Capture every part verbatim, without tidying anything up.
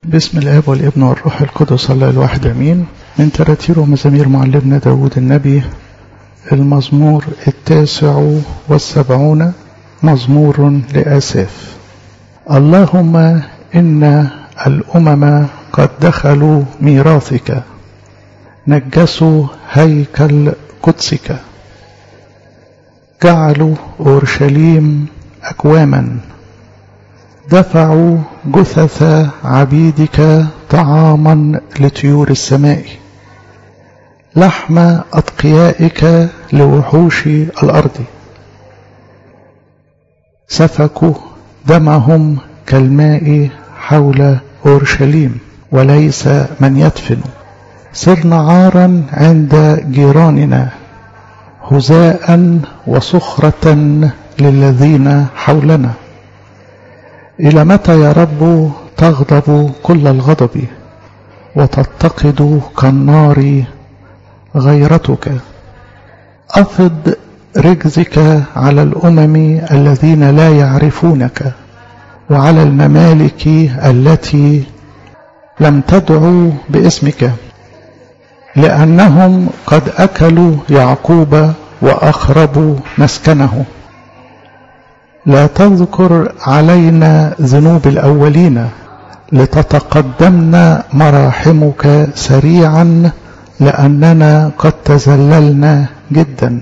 باسم الآب والابن والروح القدس الله الواحد أمين. من تراتير ومزامير معلمنا داود النبي، المزمور التاسع والسبعون، مزمور لآساف. اللهم إن الأمم قد دخلوا ميراثك، نجسوا هيكل قدسك، جعلوا أورشليم أكواما، دفعوا جثث عبيدك طعاما لطيور السماء، لحم أتقيائك لوحوش الأرض، سفكوا دمهم كالماء حول أورشليم وليس من يدفن، صرنا عارا عند جيراننا، هزاء وصخرة للذين حولنا. إلى متى يا رب تغضب كل الغضب وتتقد كالنار غيرتك؟ أفض رجزك على الأمم الذين لا يعرفونك، وعلى الممالك التي لم تدعو باسمك، لأنهم قد أكلوا يعقوب وأخربوا مسكنه. لا تذكر علينا ذنوب الأولين، لتتقدمنا مراحمك سريعا، لأننا قد تذللنا جدا.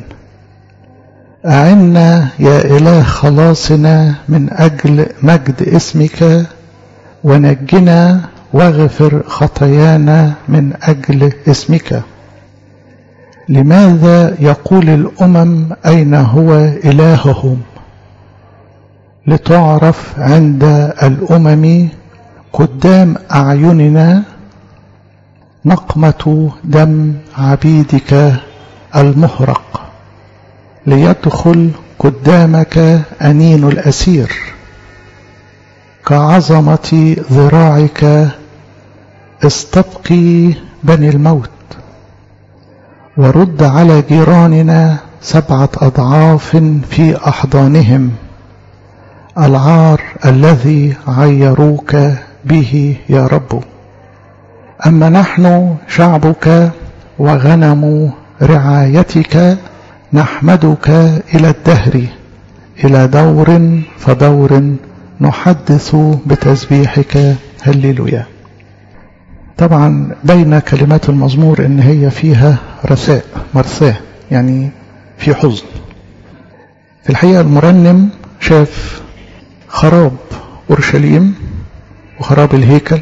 أعنا يا إله خلاصنا من أجل مجد اسمك، ونجنا واغفر خطايانا من أجل اسمك. لماذا يقول الأمم أين هو إلههم؟ لتعرف عند الأمم قدام أعيننا نقمة دم عبيدك المهرق، ليدخل قدامك أنين الأسير، كعظمة ذراعك استبقي بني الموت، ورد على جيراننا سبعة أضعاف في أحضانهم، العار الذي عيروك به يا رب. أما نحن شعبك وغنم رعايتك، نحمدك إلى الدهر، إلى دور فدور نحدث بتسبيحك. هللويا. طبعا بين كلمات المزمور ان هي فيها رثاء مرثاة، يعني في حزن. في الحقيقة المرنم شاف خراب أورشليم وخراب الهيكل،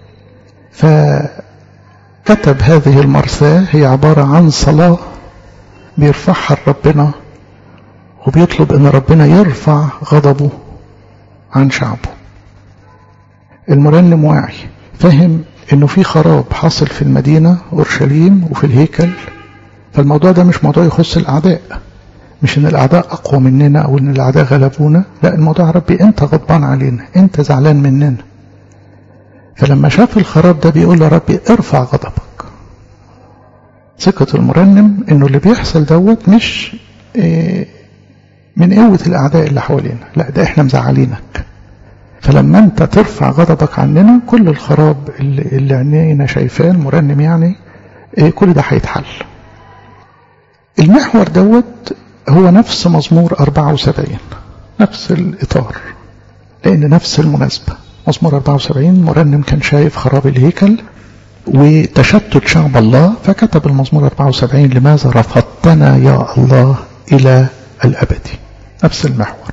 فكتب هذه المرثاة. هي عبارة عن صلاة بيرفعها ربنا، وبيطلب ان ربنا يرفع غضبه عن شعبه. المرنم واعي، فهم انه في خراب حاصل في المدينة أورشليم وفي الهيكل، فالموضوع ده مش موضوع يخص الأعداء، مش ان الأعداء أقوى مننا أو ان الأعداء غلبونا، لا، الموضوع ربي أنت غضبان علينا، أنت زعلان مننا. فلما شاف الخراب ده بيقول له ربي ارفع غضبك. ثقة المرنم انه اللي بيحصل دوت مش إيه من قوة الأعداء اللي حوالينا، لا، ده احنا مزعلينك، فلما انت ترفع غضبك عننا كل الخراب اللي, اللي عينينا شايفاه المرنم يعني إيه كل ده هيتحل. المحور دوت هو نفس مزمور أربعة وسبعين، نفس الإطار، لأن نفس المناسبة. مزمور أربعة وسبعين مرنم كان شايف خراب الهيكل وتشتت شعب الله، فكتب المزمور أربعة وسبعين لماذا رفضتنا يا الله إلى الأبد. نفس المحور.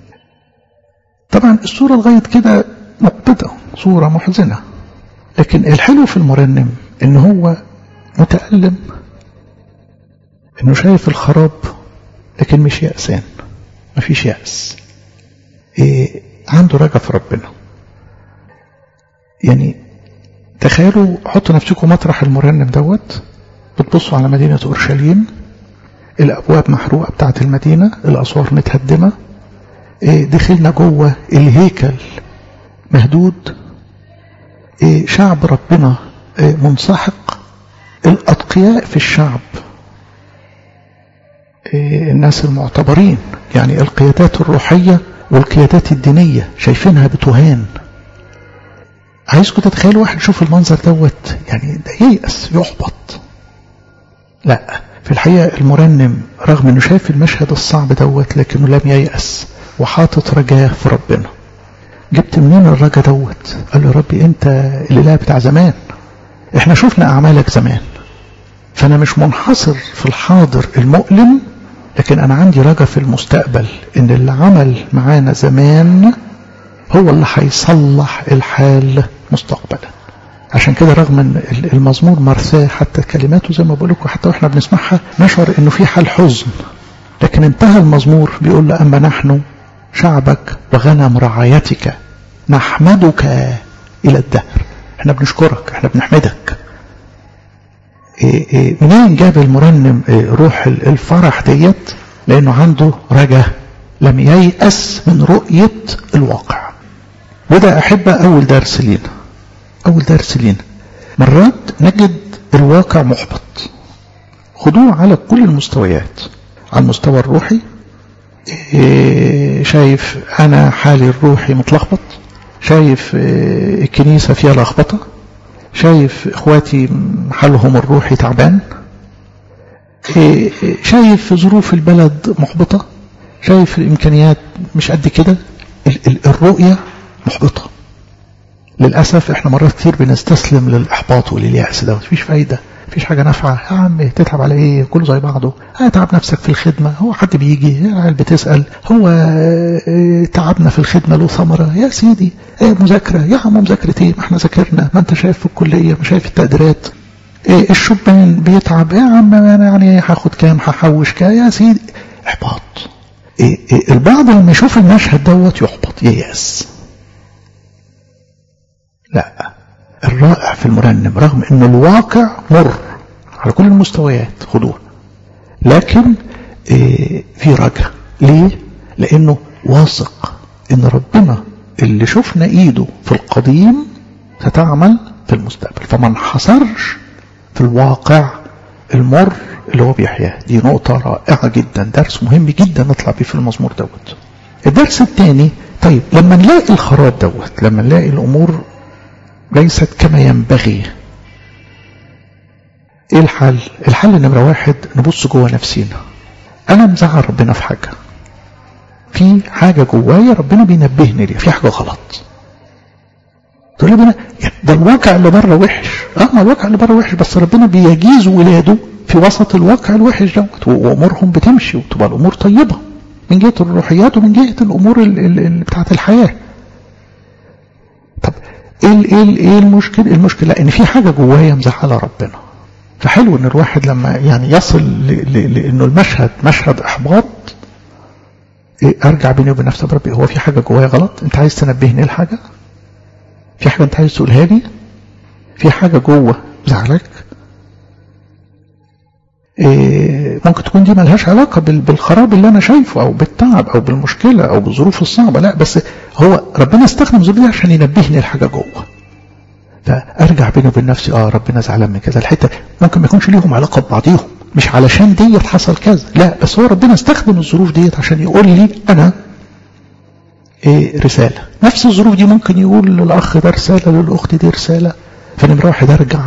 طبعا الصورة لغاية كده مقبضة، صورة محزنة، لكن الحلو في المرنم إن هو متألم، إنه شايف الخراب لكن مش يأسان، مفيش يأس، إيه عنده رجاء في ربنا. يعني تخيلوا، حطوا نفسكم مطرح المرنم دوت، بتبصوا على مدينة أورشليم، الأبواب محروقة بتاعت المدينة، الأسوار متهدمة، إيه دخلنا جوه الهيكل مهدود، إيه شعب ربنا إيه منسحق، الأتقياء في الشعب إيه الناس المعتبرين، يعني القيادات الروحية والقيادات الدينية شايفينها بتهان. عايزكم تتخيلوا واحد يشوف المنظر دوت يعني ده ييأس يحبط. لا، في الحقيقة المرنم رغم انه شايف المشهد الصعب دوت لكنه لم ييأس وحاطط رجاه في ربنا. جبت منين الرجا دوت؟ قال له يا ربي انت الاله بتاع زمان، احنا شفنا اعمالك زمان، فانا مش منحصر في الحاضر المؤلم، لكن انا عندي رجا في المستقبل ان اللي عمل معانا زمان هو اللي هيصلح الحال مستقبلا. عشان كده رغم ان المزمور مرثاه حتى كلماته زي ما بقول لكم حتى واحنا بنسمعها نشعر انه في حال حزن، لكن انتهى المزمور بيقول له اما نحن شعبك وغنم رعايتك نحمدك الى الدهر. احنا بنشكرك، احنا بنحمدك. إيه إيه منين جاب المرنم إيه روح الفرح ديت؟ لانه عنده رجا، لم ييأس من رؤية الواقع. وده احب اول درس لينا، اول درس لينا مرات نجد الواقع محبط. خدوه على كل المستويات، على المستوى الروحي إيه شايف انا حالي الروحي متلخبط، شايف إيه الكنيسة فيها لخبطة، شايف اخواتي حالهم الروحي تعبان، إيه شايف ظروف البلد محبطة، شايف الامكانيات مش قد كده، الرؤية محبطة. للأسف احنا مرات كتير بنستسلم للإحباط ولليأس ده، مفيش فايدة، مفيش حاجة نافعة. يا عم تتعب على ايه؟ كله زي بعضه. هتعب نفسك في الخدمة، هو حد بيجي عيال بتسأل هو تعبنا في الخدمة له ثمرة؟ يا سيدي ايه مذاكرة؟ يا عم مذاكرة ايه؟ ما احنا ذاكرنا، ما انت شايف في الكلية، ما شايف التقديرات. ايه الشبان بيتعب؟ يا عم انا يعني هاخد كام، هحوش كام؟ يا سيدي احباط. إيه إيه البعض لما يشوف المشهد دوت يحبط ييأس. لا، الرائع في المرنم رغم ان الواقع مر على كل المستويات خدوه، لكن إيه في رجاء. ليه؟ لانه واثق ان ربنا اللي شفنا ايده في القديم ستعمل في المستقبل، فما انحصرش في الواقع المر اللي هو بيحياه. دي نقطة رائعة جدا، درس مهم جدا نطلع بيه في المزمور دوت. الدرس الثاني، طيب لما نلاقي الخراب دوت، لما نلاقي الامور ليست كما ينبغي، ايه الحل؟ الحل نمرة واحد نبص جوه نفسينا. انا مزعل ربنا في حاجة، في حاجة جوايا ربنا بينبهني ليه، في حاجة غلط. تقول لي ده الواقع اللي بره وحش. اه ما الواقع اللي بره وحش، بس ربنا بيجيز ولاده في وسط الواقع الوحش دوت، وامورهم بتمشي وتبقى الامور طيبة من جهة الروحيات ومن جهة الامور اللي بتاعت الحياة. طب ايه ايه ايه المشكله؟ المشكله ان في حاجه جوايا مزعله ربنا. فحلو ان الواحد لما يعني يصل لانه المشهد مشهد احباط، إيه ارجع بيني وبين نفسي، بربي هو في حاجه جوايا غلط؟ انت عايز تنبهني الحاجه؟ في حاجه انت عايز تقولها لي؟ في حاجه جوه مزعلك؟ إيه ممكن تكون دي ملهاش علاقه بالخراب اللي انا شايفه او بالتعب او بالمشكله او بالظروف الصعبه، لا بس هو ربنا استخدم الظروف دي عشان ينبهني الحاجه جوه. فارجع بيني وبين نفسي، اه ربنا زعلان من كذا. الحته ممكن ما يكونش ليهم علاقه ببعضيهم، مش علشان ديت حصل كذا، لا بس هو ربنا استخدم الظروف ديت عشان يقول لي انا إيه رساله. نفس الظروف دي ممكن يقول للاخ ده رساله، للاخت دي رساله. فنمره واحد ارجع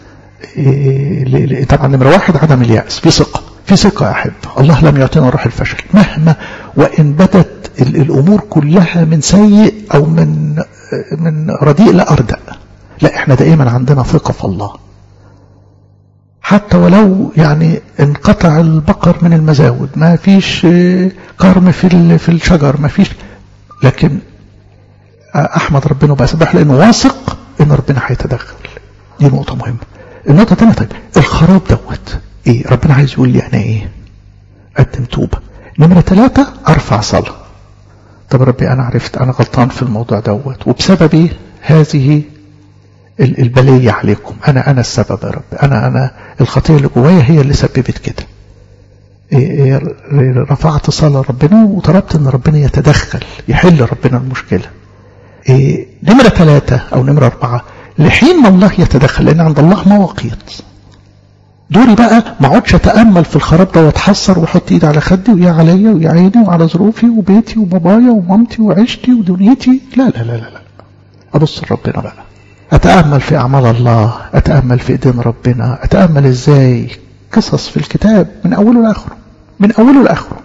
إيه طبعا نمره واحد عدم اليأس، في ثقه، في ثقه احب. الله لم يعطينا روح الفشل مهما وان بدت الامور كلها من سيء او من من رديء لأردأ، لا احنا دائما عندنا ثقة في الله. حتى ولو يعني انقطع البقر من المزاود، ما فيش كرم في في الشجر، ما فيش، لكن احمد ربنا وبسبح لانه واثق ان ربنا هيتدخل. دي نقطة مهمة. النقطة الثانية، طيب الخراب دوت ايه؟ ربنا عايز يقول لي انا ايه؟ قدم توبة. نمرة ثلاثة ارفع صلاة. طب ربي انا عرفت انا غلطان في الموضوع دوت، وبسبب هذه البلية عليكم، انا انا السبب يا رب، انا انا الخطية اللي جوايا هي اللي سببت كده. إيه رفعت صلاة ربنا وطلبت ان ربنا يتدخل، يحل ربنا المشكلة. إيه نمرة ثلاثة او نمرة اربعة، لحين ما الله يتدخل، لان عند الله مواقيت. دوري بقى ما اقعدش اتامل في الخراب ده واتحسر واحط ايدي على خدي ويا عليا ويا عيني وعلى ظروفي وبيتي وبابايا ومامتي وعيشتي ودنيتي. لا لا لا لا لا، ابص لربنا بقى. أتأمل في أعمال الله، أتأمل في إيدين ربنا، أتأمل إزاي قصص في الكتاب من أوله لآخره، من أوله لآخره.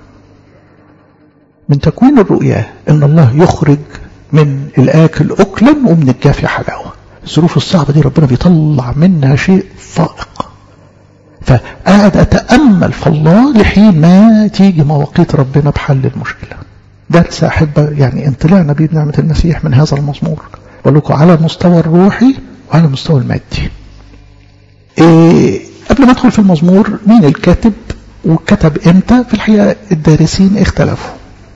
من تكوين الرؤيا إن الله يخرج من الآكل أكلا ومن الجافي حلاوة. الظروف الصعبة دي ربنا بيطلع منها شيء فائق. فقاعد أتأمل في الله لحين ما تيجي مواقيت ربنا بحل المشكلة. درس أحبة يعني انطلعنا بيه بنعمة المسيح من هذا المزمور، بقول لكم على المستوى الروحي وعلى المستوى المادي. إيه قبل ما ادخل في المزمور مين الكاتب وكتب امتى، في الحقيقة الدارسين اختلفوا.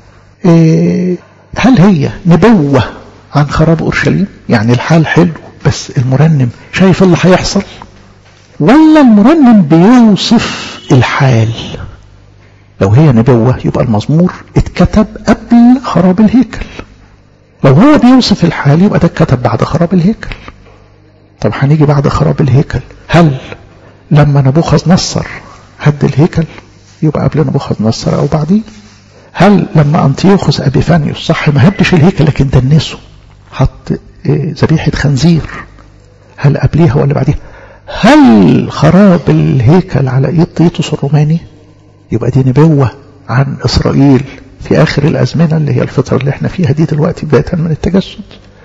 إيه هل هي نبوة عن خراب أورشليم، يعني الحال حلو بس المرنم شايف اللي هيحصل، ولا المرنم بيوصف الحال؟ لو هي نبوة يبقى المزمور اتكتب قبل خراب الهيكل، لو هو بيوصف الحال يبقى ده اتكتب بعد خراب الهيكل. طب هنيجي بعد خراب الهيكل، هل لما نبوخذ نصر هد الهيكل يبقى قبل نبوخذ نصر او بعديه؟ هل لما أنطيوخوس أبيفانيوس صح ما هدش الهيكل لكن دنسه حط ذبيحة خنزير، هل قبليها ولا بعديها؟ هل خراب الهيكل على ايد تيتوس الروماني؟ يبقى دي نبوة عن إسرائيل في آخر الأزمنة اللي هي الفترة اللي احنا فيها دي دلوقتي بداية من التجسد.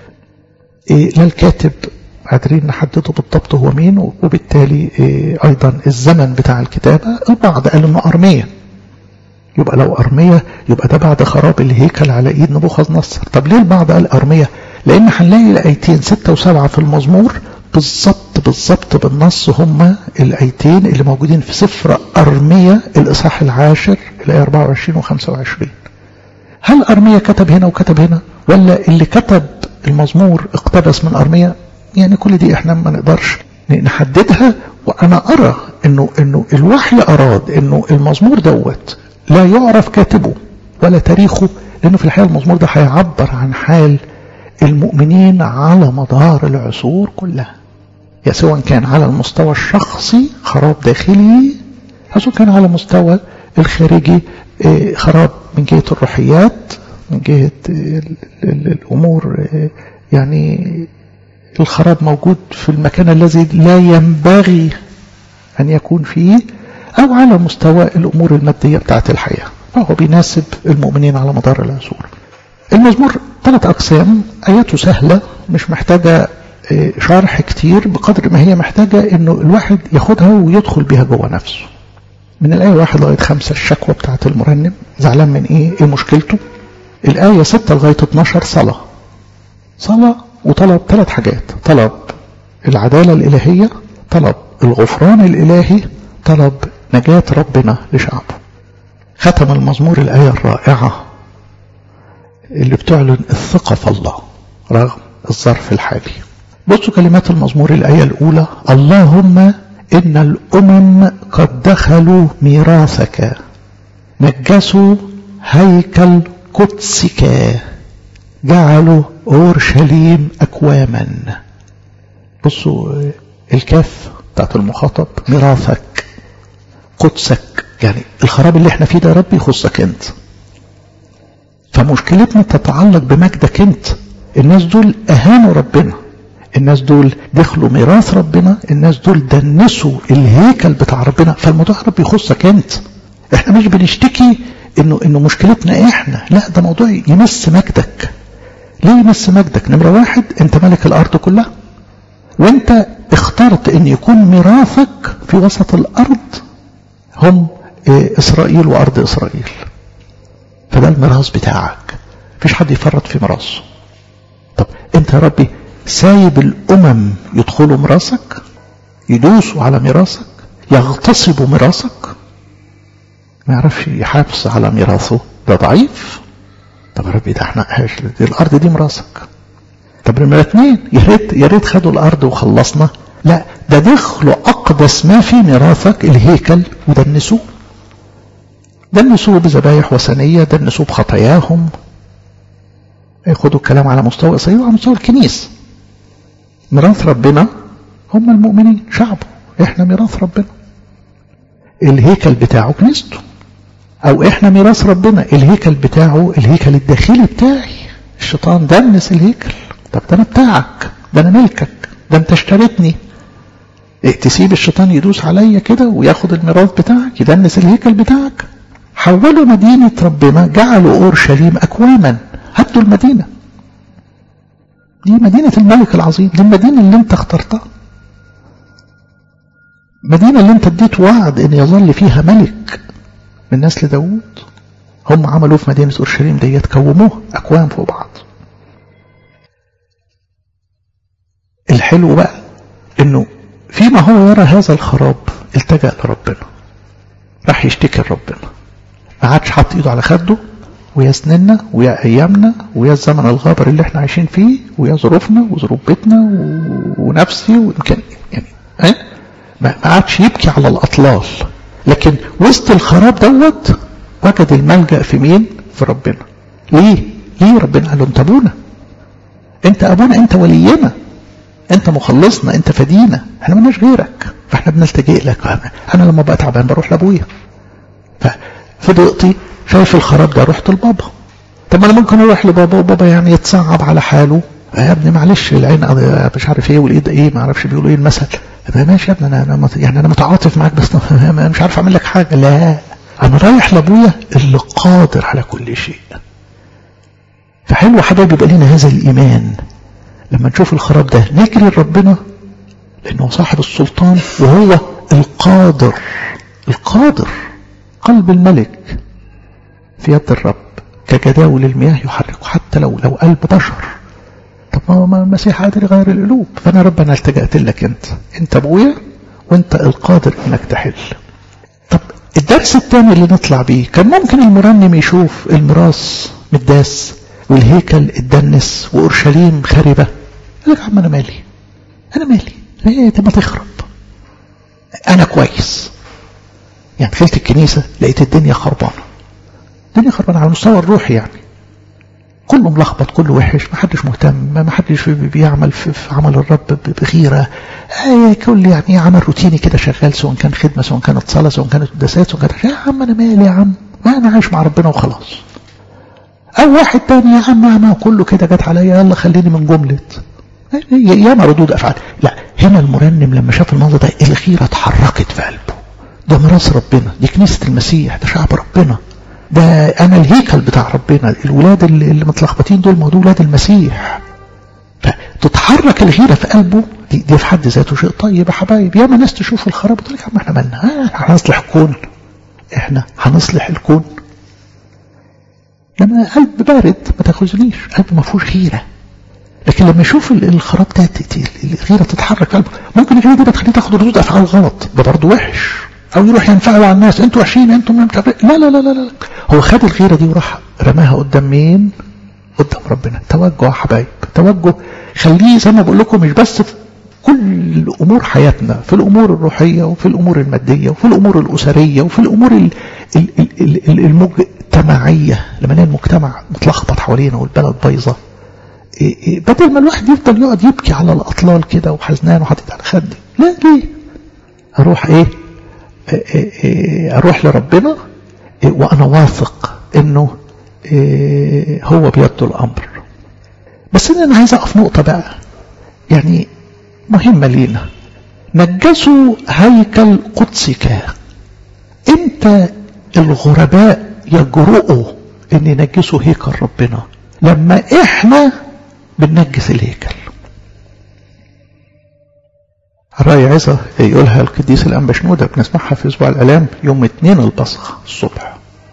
إيه لا الكاتب قادرين نحدده بالضبط هو مين، وبالتالي إيه أيضا الزمن بتاع الكتابة. البعض قال إنه أرمية، يبقى لو أرمية يبقى ده بعد خراب الهيكل على إيد نبوخذ نصر. طب ليه البعض قال أرمية؟ لأن هنلاقي الآيتين ستة وسبعة في المزمور بالضبط بالضبط بالنص هما الآيتين اللي موجودين في سفر أرمية الإصحاح العاشر الآية أربعة وعشرين وخمسة وعشرين. هل أرمية كتب هنا وكتب هنا، ولا اللي كتب المزمور اقتبس من أرمية؟ يعني كل دي احنا ما نقدرش نحددها. وأنا أرى إنه إنه الوحي أراد إنه المزمور دوت لا يعرف كاتبه ولا تاريخه، لأنه في الحقيقة المزمور ده هيعبر عن حال المؤمنين على مدار العصور كلها، يا سواء كان على المستوى الشخصي خراب داخلي أو سواء كان على مستوى الخارجي خراب من جهة الروحيات، من جهة الأمور، يعني الخراب موجود في المكان الذي لا ينبغي أن يكون فيه، أو على مستوى الأمور المادية بتاعت الحياة، فهو بيناسب المؤمنين على مدار العصور. المزمور ثلاث أقسام، آياته سهلة مش محتاجة شرح كتير بقدر ما هي محتاجة إنه الواحد ياخدها ويدخل بها جوه نفسه. من الآية واحد لغاية خمسة الشكوى بتاعت المرنم، زعلان من إيه؟ إيه مشكلته؟ الآية ستة لغاية اتناشر صلاة، صلاة وطلب ثلاث حاجات: طلب العدالة الإلهية، طلب الغفران الإلهي، طلب نجاة ربنا لشعبه. ختم المزمور الآية الرائعة اللي بتعلن الثقة في الله رغم الظرف الحالي. بصوا كلمات المزمور الآية الأولى: اللهم إن الأمم قد دخلوا ميراثك، نجسوا هيكل قدسك، جعلوا أورشليم أكواما. بصوا الكاف بتاعت المخاطب، ميراثك، قدسك، يعني الخراب اللي احنا فيه ده يا رب يخصك انت، فمشكلتنا تتعلق بمجدك انت. الناس دول اهانوا ربنا، الناس دول دخلوا ميراث ربنا، الناس دول دنسوا الهيكل بتاع ربنا، فالموضوع يا رب يخصك انت. احنا مش بنشتكي انه انه مشكلتنا احنا، لا ده موضوع يمس مجدك. ليه يمس مجدك؟ نمرة واحد انت ملك الارض كلها، وانت اخترت ان يكون ميراثك في وسط الارض هم اسرائيل وارض اسرائيل، فده الميراث بتاعك، مفيش حد يفرط في ميراثه. طب انت يا ربي سايب الامم يدخلوا ميراثك، يدوسوا على ميراثك، يغتصبوا ميراثك، ما يعرفش يحافظ على ميراثه، ده ضعيف. طب يا ربي ده احنا دي الارض دي ميراثك. طب نمرة اتنين، يا ريت يا ريت خدوا الارض وخلصنا، لا ده دخلوا اقدس ما في ميراثك الهيكل ودنسوه، دنسوه بذبايح وثنيه، دنسوه بخطاياهم. خدوا الكلام على مستوى اسرائيل وعلى مستوى الكنيسه. ميراث ربنا هم المؤمنين، شعبه، احنا ميراث ربنا، الهيكل بتاعه كنيسته، او احنا ميراث ربنا الهيكل بتاعه الهيكل الداخلي بتاعي. الشيطان دنس الهيكل، طب ده انا بتاعك، ده انا ملكك، ده انت اشتريتني. إيه تسيب الشيطان يدوس عليا كده وياخد الميراث بتاعك، يدنس الهيكل بتاعك؟ حولوا مدينة ربنا، جعلوا اورشليم اكواما. هدوا المدينة دي، مدينة الملك العظيم، دي المدينة اللي انت اخترتها، مدينة اللي انت اديت وعد ان يظل فيها ملك من نسل داوود. هم عملوا في مدينة اورشليم ديت، كوموها اكوام فوق بعض. الحلو بقى انه فيما هو يرى هذا الخراب التجأ لربنا، راح يشتكي لربنا، ما عادش حاط ايده على خده ويا سننا ويا ايامنا ويا الزمن الغابر اللي احنا عايشين فيه ويا ظروفنا وظروف بيتنا ونفسي ويمكن يعني اه ما عادش يبكي على الاطلال، لكن وسط الخراب دوت وجد الملجأ في مين؟ في ربنا. ليه؟ ليه ربنا قال له انت ابونا، انت ابونا، انت ولينا، انت مخلصنا، انت فدينا، احنا مالناش غيرك، فاحنا بنلتجئ لك. انا لما بقى تعبان بروح لابويا. ففي ضيقتي شايف الخراب ده رحت لبابا. طب انا ممكن اروح لبابا وبابا يعني يتصعب على حاله، يا ابني معلش العين مش عارف ايه والايد ايه، ما اعرفش بيقولوا ايه المثل، ماشي يا ابني انا انا يعني انا متعاطف معاك بس مش عارف اعمل لك حاجه. لا، انا رايح لابويا اللي قادر على كل شيء. فحلو حبايبي يبقى لنا هذا الايمان لما نشوف الخراب ده نجري لربنا، لانه صاحب السلطان وهو القادر. القادر قلب الملك في يد الرب كجداول المياه يحركه، حتى لو لو قلب بشر. طب ما المسيح قادر يغير القلوب. فانا ربنا التجأت لك، انت انت ابويا وانت القادر انك تحل. طب الدرس الثاني اللي نطلع بيه، كان ممكن المرنم يشوف الميراث متداس والهيكل اتدنس واورشليم خربه، قال لك يا عم انا مالي، انا مالي ايه ما تخرب، انا كويس. يعني دخلت الكنيسه لقيت الدنيا خربانه، الدنيا خربانه على المستوى الروحي، يعني كله ملخبط، كله وحش، ما حدش مهتم، ما حدش بيعمل في عمل الرب بغيره، آه كل يعني عمل روتيني كده شغال، سواء كان خدمه سواء كانت صلاه سواء كانت قداسات سواء كانت، يا عم انا مالي يا عم، ما انا عايش مع ربنا وخلاص. او واحد تاني يا عم انا كله كده جت عليا، يلا خليني من جمله، ياما ردود افعال. لا، هنا المرنم لما شاف المنظر ده الغيره اتحركت في قلبه. ده ميراث ربنا، دي كنيسه المسيح، ده شعب ربنا، ده انا الهيكل بتاع ربنا، الولاد اللي, اللي متلخبطين دول ما دول ولاد المسيح. فتتحرك الغيره في قلبه، دي, دي في حد ذاته شيء طيب يا حبايب. ياما ناس تشوف الخراب وتقول لك يا عم احنا مالنا، اه هنصلح الكون، احنا هنصلح الكون. لما قلب بارد ما تاخذنيش، قلب ما فيهوش غيره. لكن لما يشوف الخراب ده الغيره تتحرك في قلبه، ممكن الغيره دي بتخليه تاخد ردود افعال غلط، ده برضه وحش، او يروح ينفعوا على الناس، انتوا وحشين، انتوا مش عارف. لا لا لا لا لا، هو خد الغيره دي وراح رماها قدام مين؟ قدام ربنا. توجه يا حبايب، توجه. خليه زي ما بقول لكم مش بس في كل امور حياتنا، في الامور الروحيه وفي الامور الماديه وفي الامور الاسريه وفي الامور المجتمعيه. لما نلاقي المجتمع متلخبط حوالينا والبلد بايظه، بدل ما الواحد يفضل يقعد يبكي على الاطلال كده وحزنان وحاطط على خدي، لا، ليه اروح ايه اروح لربنا وانا واثق انه هو بيده الامر. بس انا عايز اقف نقطه بقى يعني مهمه لينا. نجسوا هيكل قدسك. امتى الغرباء يجرؤوا ان ينجسوا هيكل ربنا؟ لما احنا بننجس الهيكل. الرأي عظة يقولها القديس الأنبا شنودة، بنسمعها في أسبوع الآلام يوم اثنين البصخ الصبح.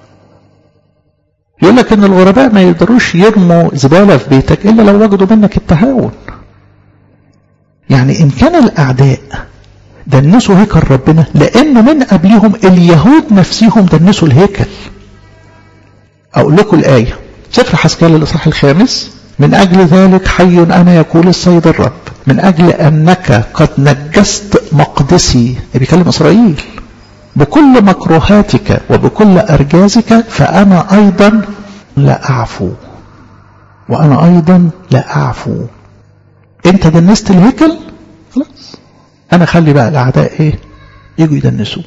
يقول لك إن الغرباء ما يقدروش يرموا زبالة في بيتك إلا لو وجدوا منك التهاون. يعني إن كان الأعداء دنسوا هيكل ربنا، لأن من قبلهم اليهود نفسهم دنسوا الهيكل. أقول لكم الآية، سفر حسكال الإصحاح الخامس: من أجل ذلك حي أنا يقول السيد الرب، من أجل أنك قد نجست مقدسي، بيكلم إسرائيل، بكل مكروهاتك وبكل أرجازك، فأنا أيضا لا أعفو، وأنا أيضا لا أعفو. أنت دنست الهيكل، خلاص أنا خلي بقى الأعداء إيه يجوا يدنسوا.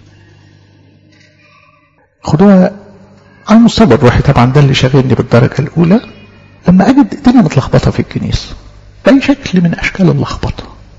خدوها على المستوى الروحي طبعا، ده اللي شاغلني بالدرجة الأولى. لما أجد الدنيا متلخبطة في الكنيسة بأي شكل من أشكال اللخبطة،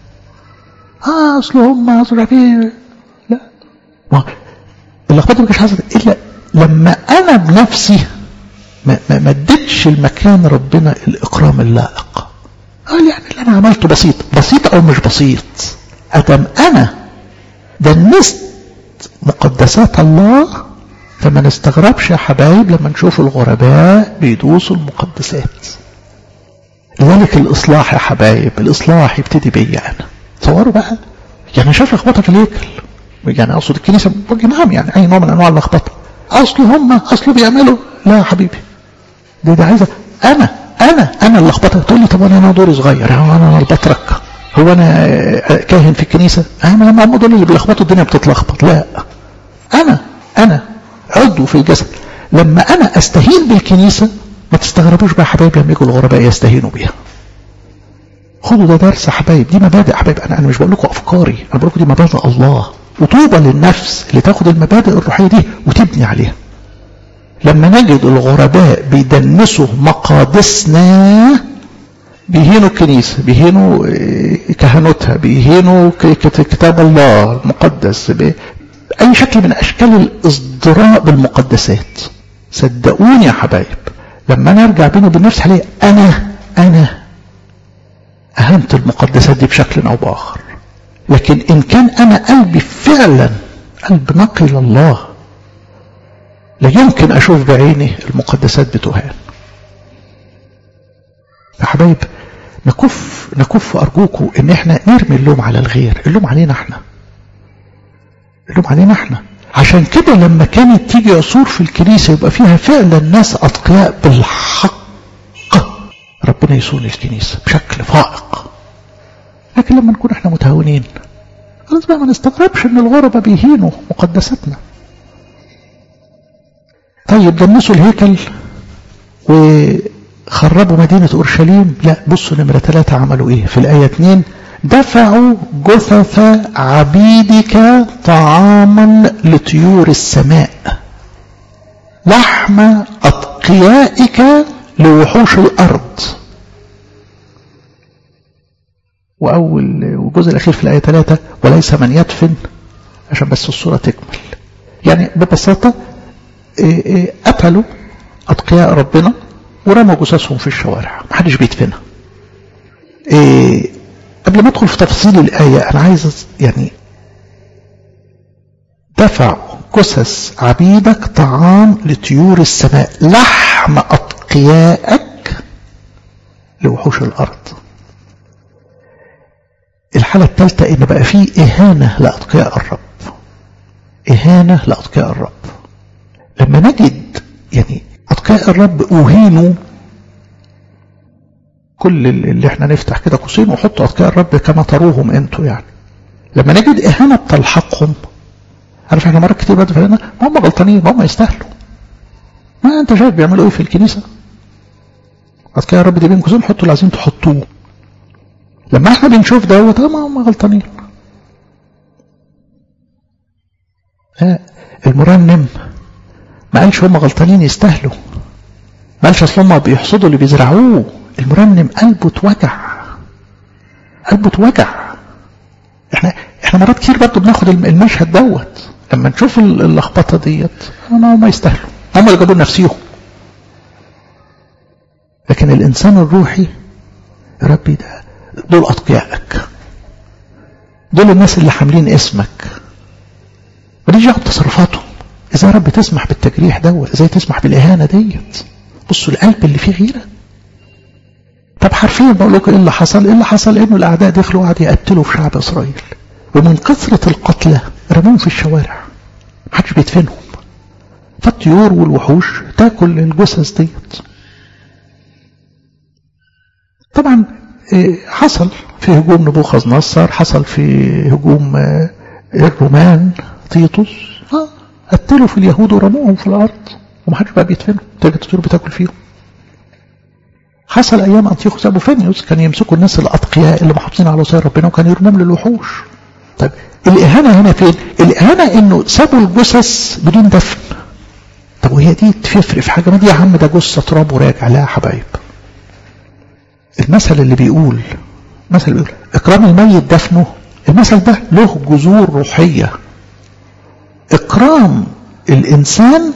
اه اصل هم اصل لا، اللخبطه ما كانش حصلت الا لما انا بنفسي ما ما اديتش المكان ربنا الاكرام اللائق. قال يعني اللي انا عملته بسيط، بسيط او مش بسيط، ادم انا دنست مقدسات الله، فما نستغربش يا حبايب لما نشوف الغرباء بيدوسوا المقدسات. لذلك الاصلاح يا حبايب، الاصلاح يبتدي بيا انا. تصوروا بقى، يعني شاف لخبطه في الهيكل، يعني اقصد الكنيسه بوجه عام، يعني اي نوع من انواع اللخبطه، اصل هم اصل بيعملوا، لا يا حبيبي، دي ده عايزه انا انا انا اللخبطه. تقول لي طب انا دوري صغير، يعني انا البطرك، هو انا كاهن في الكنيسه؟ انا لما هم دول اللي بيلخبطوا الدنيا بتتلخبط. لا، انا انا عضو في الجسد. لما انا استهين بالكنيسه، ما تستغربوش بقى حبايب لما يجوا الغرباء يستهينوا بيها. خدوا ده درس يا حبايب، دي مبادئ يا حبايب. انا انا مش بقول لكم افكاري، انا بقول لكم دي مبادئ الله، وطوبى للنفس اللي تاخد المبادئ الروحيه دي وتبني عليها. لما نجد الغرباء بيدنسوا مقادسنا، بيهينوا الكنيسه، بيهينوا كهنوتها، بيهينوا كتاب الله المقدس، اي شكل من اشكال الازدراء بالمقدسات، صدقوني يا حبايب لما نرجع بيني وبين نفسي هلاقي انا انا اهنت المقدسات دي بشكل او باخر. لكن ان كان انا قلبي فعلا قلب نقي لله، لا يمكن اشوف بعيني المقدسات بتهان. يا حبايب نكف نكف ارجوكم ان احنا نرمي اللوم على الغير، اللوم علينا احنا، اللوم علينا احنا. عشان كده لما كانت تيجي عصور في الكنيسه يبقى فيها فعلا ناس اتقياء بالحق، ربنا يصون الكنيسه بشكل فائق. لكن لما نكون احنا متهاونين، خلاص بقى ما نستغربش ان الغرباء بيهينوا مقدساتنا. طيب دنسوا الهيكل وخربوا مدينة أورشليم. لا، بصوا نمرة ثلاثة عملوا ايه في الآية اتنين؟ دفعوا جثث عبيدك طعاما لطيور السماء، لحم أتقيائك لوحوش الأرض. وأول والجزء الأخير في الآية ثلاثة، وليس من يدفن، عشان بس الصورة تكمل. يعني ببساطة قتلوا أتقياء ربنا ورموا جثثهم في الشوارع، محدش بيدفنها. قبل ما ادخل في تفصيل الآية أنا عايز يعني دفع جثث عبيدك طعام لطيور السماء، لحم أتقيائك لوحوش الأرض. الحالة الثالثة إن بقى فيه إهانة لأتقياء الرب، إهانة لأتقياء الرب. لما نجد يعني أتقياء الرب أهينوا، كل اللي احنا نفتح كده قوسين وحطوا أتقياء الرب كما تروهم انتوا، يعني لما نجد إهانة بتلحقهم، عارف احنا مرات كتير بدفع لنا ما هم غلطانين، ما هم يستاهلوا، ما انت شايف بيعملوا ايه في الكنيسة، أتقياء الرب دي بين قوسين حطوا اللي عايزين تحطوه. لما احنا بنشوف دوت ما هم غلطانين. المرنم ما قالش هم غلطانين يستاهلوا، ما قالش اصل هم بيحصدوا اللي بيزرعوه. المرنم قلبه اتوجع، قلبه اتوجع. احنا احنا مرات كتير برضه بناخد المشهد دوت لما نشوف اللخبطه ديت، ما هم يستاهلوا، هم اللي جابوا نفسيهم. لكن الانسان الروحي يا ربي ده دول اتقيائك، دول الناس اللي حاملين اسمك، ماليش دعوه بتصرفاتهم. ازاي يا رب تسمح بالتجريح دوت؟ ازاي تسمح بالاهانه ديت؟ بصوا القلب اللي فيه غيره. طب حرفيا بقول لكم ايه اللي حصل؟ ايه اللي حصل؟ انه الاعداء دخلوا وقعدوا يقتلوا في شعب اسرائيل، ومن كثره القتلى رموهم في الشوارع، محدش بيدفنهم، فالطيور والوحوش تاكل الجثث ديت. طبعا حصل في هجوم نبوخذ نصر، حصل في هجوم الرومان تيتوس، قتلوا في اليهود ورموهم في الارض ومحدش بقى بيدفنهم، تجد الطيور بتاكل فيهم. حصل ايام انطيوخوس ابوفانيوس كان يمسكوا الناس الاتقياء اللي محافظين على وصايا ربنا وكان يرموهم للوحوش. طيب الاهانه هنا فين؟ الاهانه انه سابوا الجثث بدون دفن. طب وهي دي تفرق في حاجه؟ ما دي يا عم ده جثه تراب وراجع. لا يا حبايب، المثل اللي بيقول مثل بيقول اكرام الميت دفنه، المثل ده له جذور روحية. إكرام الإنسان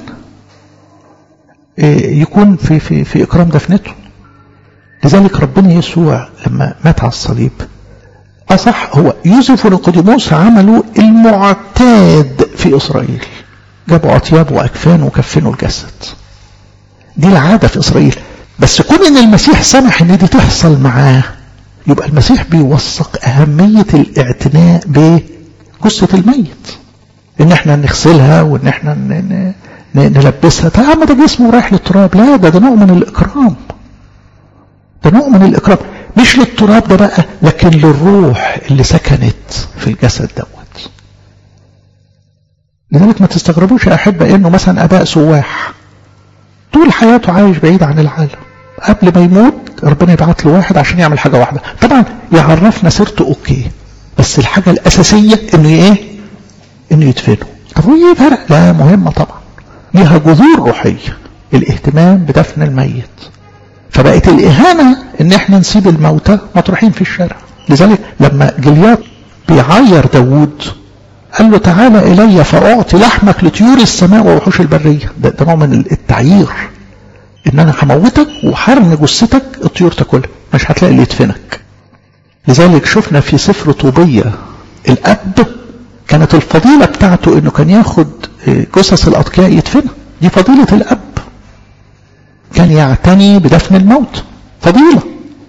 يكون في في في إكرام دفنته. لذلك ربنا يسوع لما مات على الصليب أصح هو يوسف ونيقوديموس عملوا المعتاد في إسرائيل، جابوا أطياب وأكفان وكفنوا الجسد. دي العادة في إسرائيل. بس كون إن المسيح سمح إن دي تحصل معاه، يبقى المسيح بيوثق أهمية الاعتناء بجثة الميت، إن إحنا نغسلها وإن إحنا نلبسها. طيب ده جسمه رايح للتراب، لا ده ده نوع من الإكرام، ده نوع من الإكرام مش للتراب ده بقى، لكن للروح اللي سكنت في الجسد دوت. لذلك ما تستغربوش يا أحبة إنه مثلا أباء سواح طول حياته عايش بعيد عن العالم، قبل ما يموت ربنا يبعت له واحد عشان يعمل حاجة واحدة، طبعا يعرفنا سيرته أوكي، بس الحاجة الأساسية إنه إيه؟ إنه يدفنه. طب وإيه فرق؟ لا مهمة طبعا، ليها جذور روحية، الاهتمام بدفن الميت. فبقت الإهانة إن إحنا نسيب الموتى مطروحين في الشارع. لذلك لما جليات بيعاير داوود قال له تعالى إلي فأعطي لحمك لطيور السماء ووحوش البرية. ده, ده نوع من التعيير، إن أنا هموتك وحرم جثتك الطيور تاكلها، مش هتلاقي اللي يدفنك. لذلك شفنا في سفر طوبية الأب كانت الفضيلة بتاعته إنه كان ياخد جثث الأتقياء يدفنها، دي فضيلة الأب، كان يعتني بدفن الموت، فضيلة.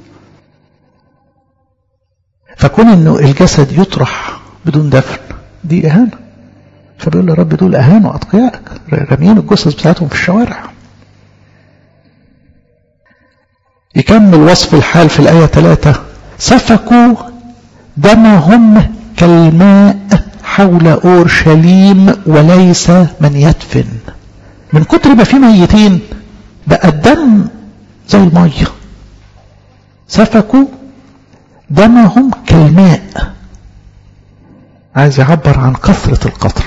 فكون إنه الجسد يطرح بدون دفن دي إهانة. فبيقول له رب دول أهانوا أتقيائك، رميين الجثث بتاعتهم في الشوارع. يكمل وصف الحال في الآية ثلاثة: سفكوا دمهم كالماء حول أورشليم وليس من يدفن. من كتر ما في ميتين بقى الدم زي المية. سفكوا دمهم كالماء، عايز يعبر عن كثرة القطر.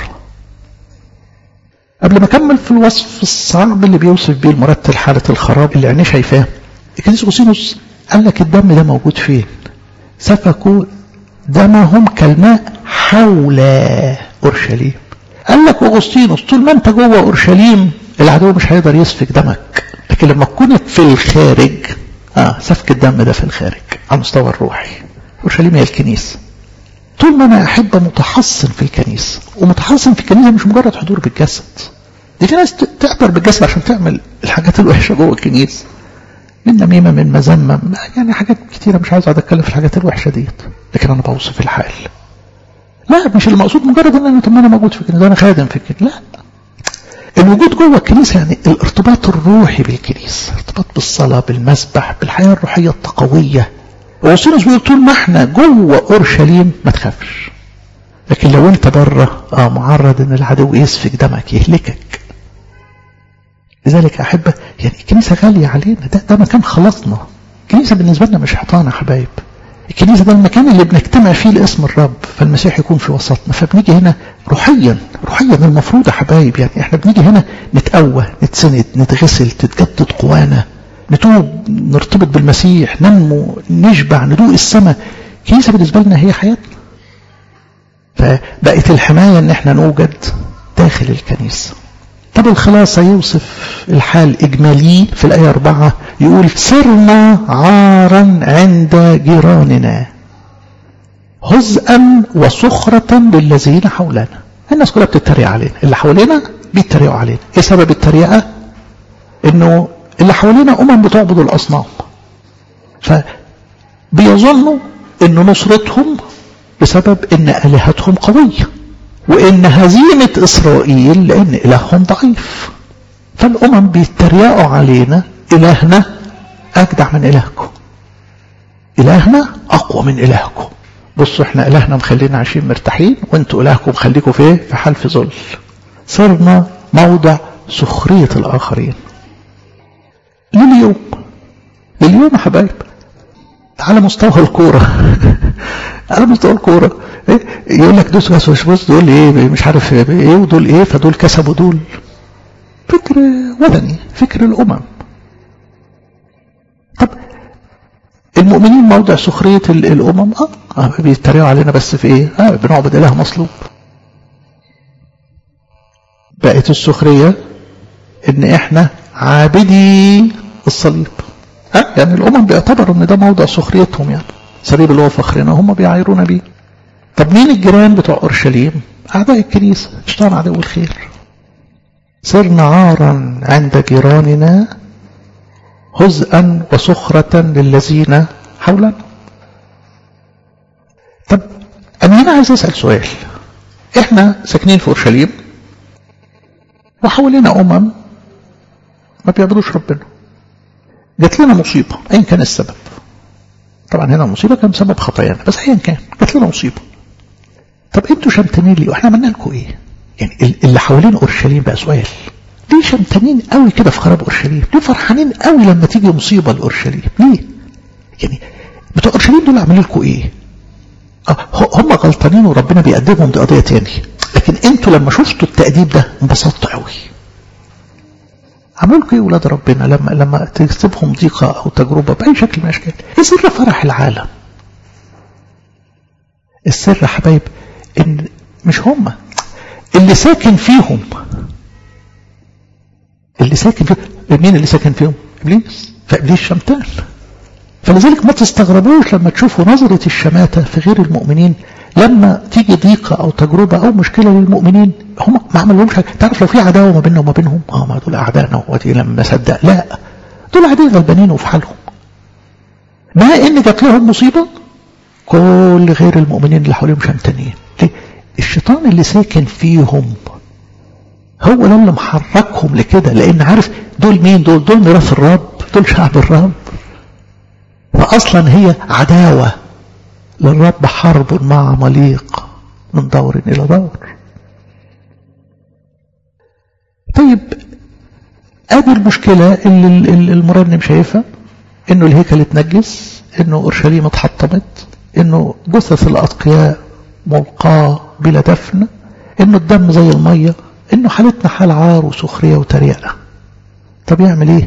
قبل ما اكمل في الوصف الصعب اللي بيوصف بيه المرتل حالة الخراب اللي عينيه شايفاه، الكنيسة أغسطينوس قال لك الدم ده موجود فين؟ سفكوا دمهم كالماء حول أورشليم. قال لك أغسطينوس طول ما انت جوه أورشليم العدو مش هيقدر يسفك دمك، لكن لما تكون في الخارج اه سفك الدم ده في الخارج على المستوى الروحي. أورشليم هي الكنيسة. طول ما انا احب متحصن في الكنيسة، ومتحصن في الكنيسة مش مجرد حضور بالجسد. دي في ناس تحضر بالجسد عشان تعمل الحاجات الوحشة جوه الكنيسة، من نميمة، من مذمة، يعني حاجات كتيرة مش عايز اقعد اتكلم في الحاجات الوحشة ديت، لكن انا بوصف الحال. لا مش المقصود مجرد ان انا طب انا موجود في الكنيسة، انا خادم في الكنيسة، لا. الوجود جوه الكنيسة يعني الارتباط الروحي بالكنيسة، ارتباط بالصلاة، بالمسبح، بالحياة الروحية التقوية. وأغسطينوس بيقول طول ما احنا جوه أورشليم ما تخافش، لكن لو انت بره اه معرض ان العدو يسفك دمك يهلكك. لذلك احبه يعني الكنيسة غالية علينا، ده, ده مكان خلاصنا. الكنيسة بالنسبة لنا مش حيطان يا حبايب، الكنيسة ده المكان اللي بنجتمع فيه لاسم الرب، فالمسيح يكون في وسطنا. فبنيجي هنا روحيا، روحيا المفروض يا حبايب، يعني احنا بنيجي هنا نتقوى، نتسند، نتغسل، تتجدد قوانا، نتوب، نرتبط بالمسيح، ننمو، نشبع، ندوق السماء. الكنيسة بالنسبة لنا هي حياتنا. فبقت الحماية ان احنا نوجد داخل الكنيسة. طب الخلاصة يوصف الحال إجمالي في الآية أربعة، يقول صرنا عارا عند جيراننا هزءا وسخرة للذين حولنا. الناس كلها بتتريق علينا، اللي حوالينا بيتريقوا علينا. ايه سبب التريقة؟ انه اللي حوالينا أمم بتعبد الأصنام، فبيظنوا ان نصرتهم بسبب ان آلهتهم قوية، وإن هزيمة إسرائيل لأن إلههم ضعيف. فالأمم بيتريقوا علينا إلهنا أجدع من إلهكم، إلهنا أقوى من إلهكم. بصوا إحنا إلهنا مخلينا عايشين مرتاحين، وإنتوا إلهكم مخليكم فيه في حال في ظل. صرنا موضع سخرية الآخرين. لليوم لليوم يا حبايب، على مستوى الكورة على مستوى الكورة إيه؟ يقول لك دوس بس وش بص دول ايه مش عارف ايه ودول ايه، فدول كسبوا دول. فكر وثني، فكر الامم. طب المؤمنين موضع سخرية الأمم. آه, آه بيتريقوا علينا بس في إيه؟ آه بنعبد إله مصلوب. بقت السخرية إن إحنا عابدي الصليب. آه يعني الأمم بيعتبروا إن ده موضع سخريتهم، يعني صليب اللي هو فخرنا هم بيعايرونا بيه. طب مين الجيران بتوع أورشليم؟ أعداء الكنيسة، اشتغل عدو الخير. صرنا عارا عند جيراننا هزءا وسخرة للذين حولنا. طب أنا هنا عايز أسأل سؤال. إحنا ساكنين في أورشليم وحوالينا أمم ما بيعبدوش ربنا، جات لنا مصيبة أيا كان السبب. طبعا هنا المصيبة كان بسبب خطايانا، بس أيا كان جات لنا مصيبة. طب انتوا شمتانين ليه؟ واحنا عملنا لكم ايه؟ يعني اللي حوالين اورشليم بقى سؤال، ليه شمتانين قوي كده في خراب اورشليم؟ ليه فرحانين قوي لما تيجي مصيبه لاورشليم؟ ليه؟ يعني بتوع اورشليم دول عاملين لكم ايه؟ اه هم غلطانين وربنا بيقدمهم دي قضيه تاني، لكن انتوا لما شفتوا التأديب ده انبسطتوا قوي. عملوا لكم ايه ولاد ربنا لما لما تكسبهم ضيقه او تجربه باي شكل من الاشكال؟ ايه سر فرح العالم؟ السر يا حبايب ان مش هم اللي ساكن فيهم، اللي ساكن فيهم مين اللي ساكن فيهم؟ ابليس. فابليس شمتان. فلذلك ما تستغربوش لما تشوفوا نظرة الشماتة في غير المؤمنين لما تيجي ضيقة او تجربة او مشكلة للمؤمنين. هم ما عملوهمش حاجة. تعرف لو في عداوة ما بيننا وما بينهم، اه ما دول اعدائنا ودي لما صدق، لا دول عادين غلبانين وفي حالهم. ما ان جات لهم مصيبة كل غير المؤمنين اللي حواليهم شمتانين. ليه؟ الشيطان اللي ساكن فيهم هو ده اللي محركهم لكده، لان عارف دول مين؟ دول دول ميراث الرب، دول شعب الرب. فاصلا هي عداوة للرب، حرب مع عماليق من دور الى دور. طيب ادي المشكلة اللي المرنم شايفها، انه الهيكل اتنجس، انه اورشليم اتحطمت، انه جثث الاتقياء ملقاه بلا دفن، انه الدم زي المية، انه حالتنا حال عار وسخرية وتريقة. طب يعمل ايه؟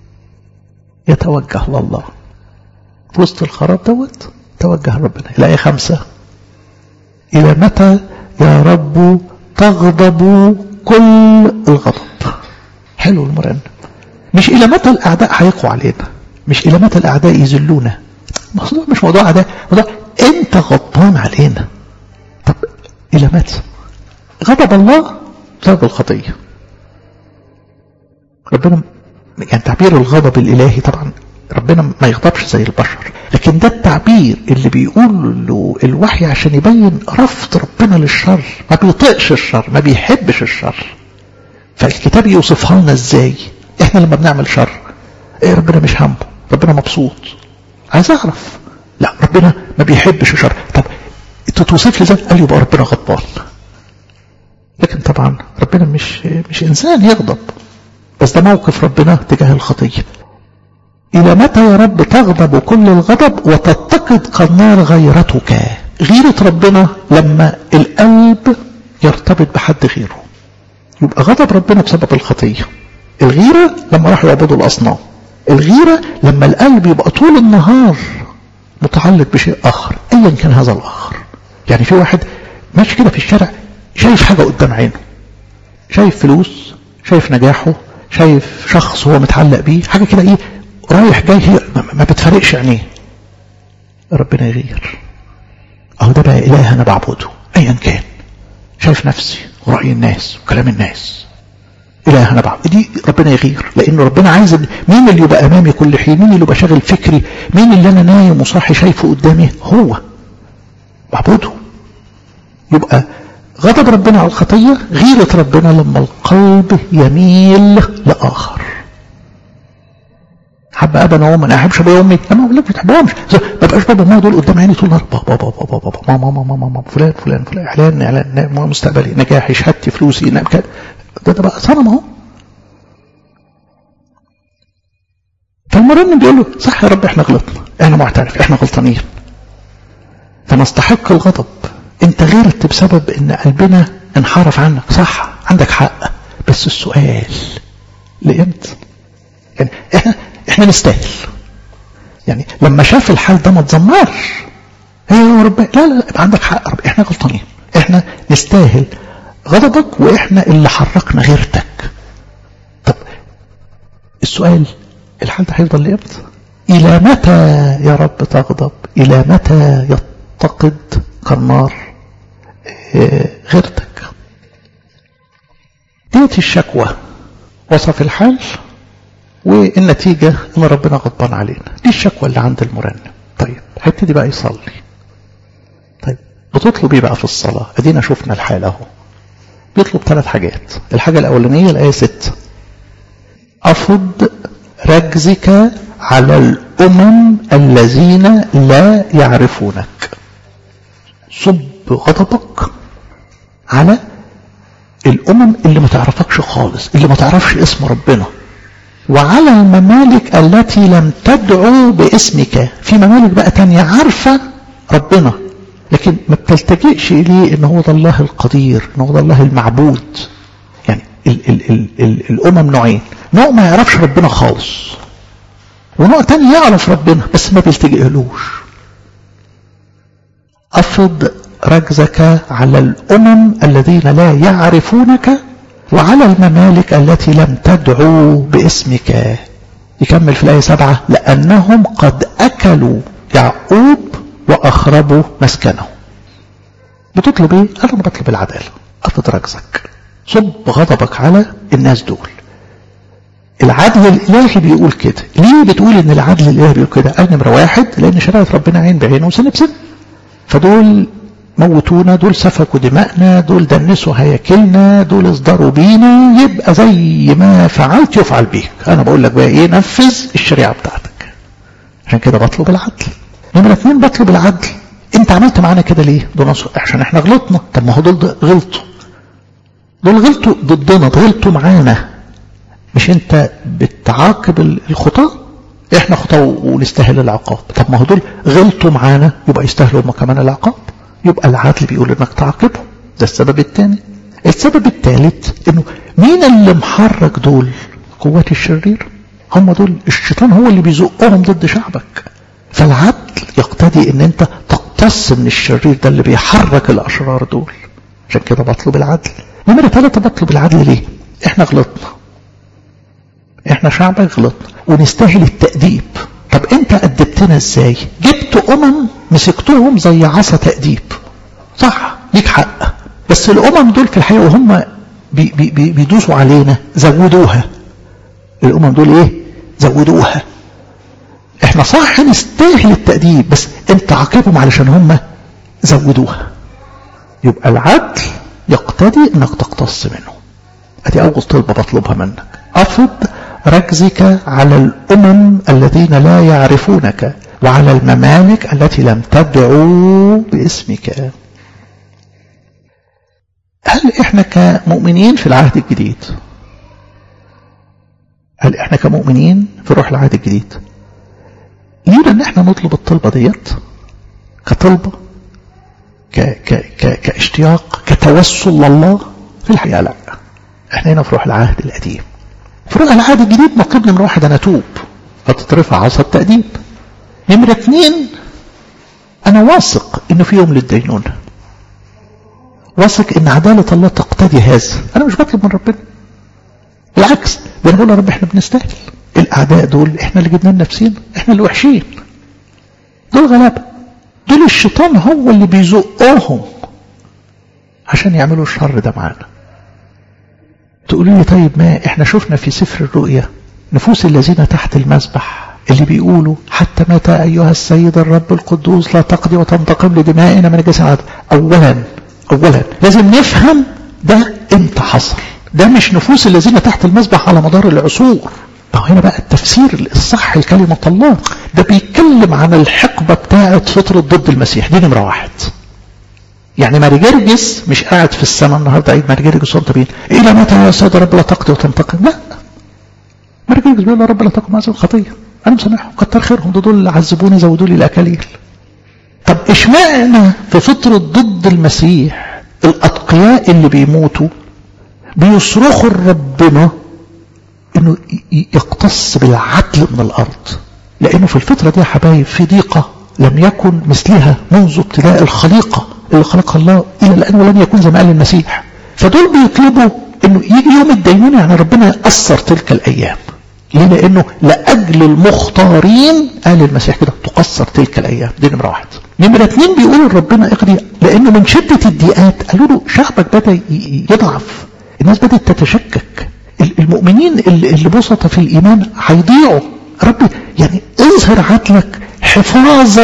يتوجه لله في وسط الخراب دوت. توجه ربنا. الآية خمسة: إلى متى يا رب تغضب كل الغضب؟ حلو المرنم. مش إلى متى الأعداء هيقوا علينا، مش إلى متى الأعداء يذلونا. الموضوع مش موضوع أعداء، موضوع أنت غضبان علينا. طب إلى متى؟ غضب الله بسبب الخطية. ربنا يعني تعبير الغضب الإلهي، طبعا ربنا ما يغضبش زي البشر، لكن ده التعبير اللي بيقول له الوحي عشان يبين رفض ربنا للشر. ما بيطيقش الشر، ما بيحبش الشر. فالكتاب يوصفها لنا ازاي؟ احنا لما بنعمل شر ايه؟ ربنا مش همه، ربنا مبسوط. عايز اعرف، لا ربنا ما بيحبش الشر. طب تتوصف لي ازاي؟ قال لي يبقى ربنا غضبان. لكن طبعا ربنا مش مش انسان يغضب، بس ده موقف ربنا تجاه الخطيه. إلى متى يا رب تغضب كل الغضب وتتقد كالنار غيرتك؟ غيرة ربنا لما القلب يرتبط بحد غيره، يبقى غضب ربنا بسبب الخطية. الغيرة لما راحوا يعبدوا الأصنام. الغيرة لما القلب يبقى طول النهار متعلق بشيء آخر أيا كان هذا الآخر. يعني في واحد ماشي كده في الشارع شايف حاجة قدام عينه، شايف فلوس، شايف نجاحه، شايف شخص هو متعلق بيه، حاجة كده ايه رايح جاي، هي ما بتفرقش عينيه. ربنا يغير. اهو ده بقى اله انا بعبده ايا كان. شايف نفسي ورأي الناس وكلام الناس، اله انا بعبده. دي ربنا يغير، لانه ربنا عايز مين اللي يبقى امامي كل حين، مين اللي يبقى شاغل فكري، مين اللي انا نايم وصاحي شايفه قدامي، هو بعبده. يبقى غضب ربنا على الخطية، غيرة ربنا لما القلب يميل لآخر. حب ابا وامي، انا احبش ابويا وامي، انا اقول لك ما تحبهمش، ما بقاش بابا وماما دول قدام عيني طول النهار. بابا بابا بابا بابا ماما ماما ماما فلان فلان فلان، اعلان اعلان مستقبلي، نجاحي، شهادتي، فلوسي، نعم كده. ده ده بقى صنم اهو. فالمرنم بيقول له صح يا رب احنا غلطنا، احنا معترف احنا غلطانين، فنستحق الغضب. انت غيرت بسبب ان قلبنا انحرف عنك، صح عندك حق، بس السؤال لامتى؟ يعني احنا احنا نستاهل، يعني لما شاف الحال ده ما تزمرش، هي يا رب لا لا يبقى عندك حق رب، احنا غلطانين، احنا نستاهل غضبك واحنا اللي حركنا غيرتك. طب السؤال، الحال ده هيفضل لامتى؟ الى متى يا رب تغضب؟ الى متى يتقد كالنار غيرتك؟ ديت الشكوى، وصف الحال والنتيجة ان ربنا غضبان علينا. دي الشكوى اللي عند المرنم. طيب هيبتدي بقى يصلي. طيب بتطلب ايه بقى في الصلاة؟ ادينا شفنا الحال اهو. بيطلب ثلاث حاجات. الحاجة الاولانية الاية ستة، افض رجزك على الامم الذين لا يعرفونك. صب غضبك على الامم اللي ما تعرفكش خالص، اللي ما تعرفش اسم ربنا، وعلى الممالك التي لم تدعو باسمك. في ممالك بقى تانية عارفة ربنا لكن ما بتلتجئش إليه إن هو ده الله القدير، إن هو ده الله المعبود. يعني ال ال ال ال الأمم نوعين، نوع ما يعرفش ربنا خالص، ونوع تاني يعرف ربنا بس ما بيلتجئلوش. أفض رجزك على الأمم الذين لا يعرفونك وعلى الممالك التي لم تدعو باسمك. يكمل في الآية سبعة، لأنهم قد أكلوا يعقوب وأخربوا مسكنه. بتطلب ايه؟ أنا بطلب العدالة. أفض رجزك، صب غضبك على الناس دول. العدل الإلهي بيقول كده. ليه بتقول إن العدل الإلهي بيقول كده؟ قال نمرة واحد، لأن شريعة ربنا عين بعين وسن بسن، فدول موتونا، دول سفكوا دماءنا، دول دنسوا هياكلنا، دول اصدروا بينا، يبقى زي ما فعلت يفعل بيك. انا بقول لك بقى ايه؟ نفذ الشريعه بتاعتك. عشان كده بطلب العدل. نمرة اتنين بطلب العدل. انت عملت معانا كده ليه؟ دول عشان احنا غلطنا. طب ما هو دول غلطوا، دول غلطوا ضدنا، غلطوا معانا، مش انت بتعاقب الخطاه؟ احنا خطاه ونستاهل العقاب. طب ما هو دول غلطوا معانا يبقى يستاهلوا هم كمان العقاب. يبقى العدل بيقول انك تعاقبهم. ده السبب الثاني. السبب الثالث انه مين اللي محرك دول؟ قوات الشرير. هم دول الشيطان هو اللي بيزقهم ضد شعبك. فالعدل يقتضي ان انت تقتص من الشرير ده اللي بيحرك الاشرار دول. عشان كده بطلب العدل. نمرة ثلاثة بطلب العدل ليه؟ احنا غلطنا، احنا شعبك غلطنا ونستاهل التأديب. طب انت أدبتنا ازاي؟ جبت امم مسكتهم زي عصا تأديب. صح، ليك حق، بس الامم دول في الحقيقة وهم بي بي بي بيدوسوا علينا زودوها. الامم دول ايه؟ زودوها. احنا صح نستاهل التأديب بس انت عاقبهم علشان هم زودوها. يبقى العدل يقتضي انك تقتص منه. ادي اول طلبة بطلبها منك. افض ركزك على الأمم الذين لا يعرفونك وعلى الممالك التي لم تدعو باسمك. هل احنا كمؤمنين في العهد الجديد، هل احنا كمؤمنين في روح العهد الجديد لينا ان احنا نطلب الطلبة ديت كطلبة ك ك ك كاشتياق كتوسل لله؟ في الحقيقة لا. احنا هنا في روح العهد القديم. في روح العهد الجديد مطلوب من واحد انا اتوب فتترفع عصا التأديب. نمرة اثنين، انا واثق انه في يوم للدينونة، واثق ان عدالة الله تقتضي هذا. انا مش بطلب من ربنا، بالعكس بنقول يا رب احنا بنستاهل. الاعداء دول احنا اللي جبنا لنفسينا، احنا اللي وحشين، دول غلابة، دول الشيطان هو اللي بيزقهم عشان يعملوا الشر ده معانا. تقولوا لي طيب ما احنا شفنا في سفر الرؤيا نفوس الذين تحت المذبح اللي بيقولوا حتى متى ايها السيد الرب القدوس لا تقضي وتنتقم لدمائنا من الجسد. اولا اولا لازم نفهم ده امتى حصل. ده مش نفوس الذين تحت المذبح على مدار العصور. هنا بقى التفسير الصح لكلمة الله. ده بيتكلم عن الحقبة بتاعة فترة ضد المسيح. دي نمرة واحد. يعني ماري جرجس مش قاعد في السماء النهارده عيد ماري جرجس وانت بين الى متى يا سيد رب لا تقضي وتنتقم؟ لا، ماري جرجس بيقول يا رب لا تقم هذه الخطيه، انا مسامحهم كتر خيرهم، دول اللي عذبوني زودوا لي الاكاليل. طب اشمعنى في فتره ضد المسيح الاتقياء اللي بيموتوا بيصرخوا لربنا انه يقتص بالعدل من الارض؟ لأنه في الفترة دي يا حبايب في ضيقة لم يكن مثلها منذ ابتداء الخليقة اللي خلقها الله إلى الآن، ولن يكون زي ما قال المسيح. فدول بيطلبوا إنه يجي يوم الدينونة، يعني ربنا يأثر تلك الأيام. ليه؟ لأنه لأجل المختارين قال المسيح كده تقصر تلك الأيام. دي نمرة واحد. نمرة اتنين بيقولوا ربنا اقضي، لأنه من شدة الضيقات قالوا له شعبك بدأ يضعف، الناس بدأت تتشكك، المؤمنين اللي بسطوا في الإيمان هيضيعوا. ربي يعني اظهر عدلك حفاظا،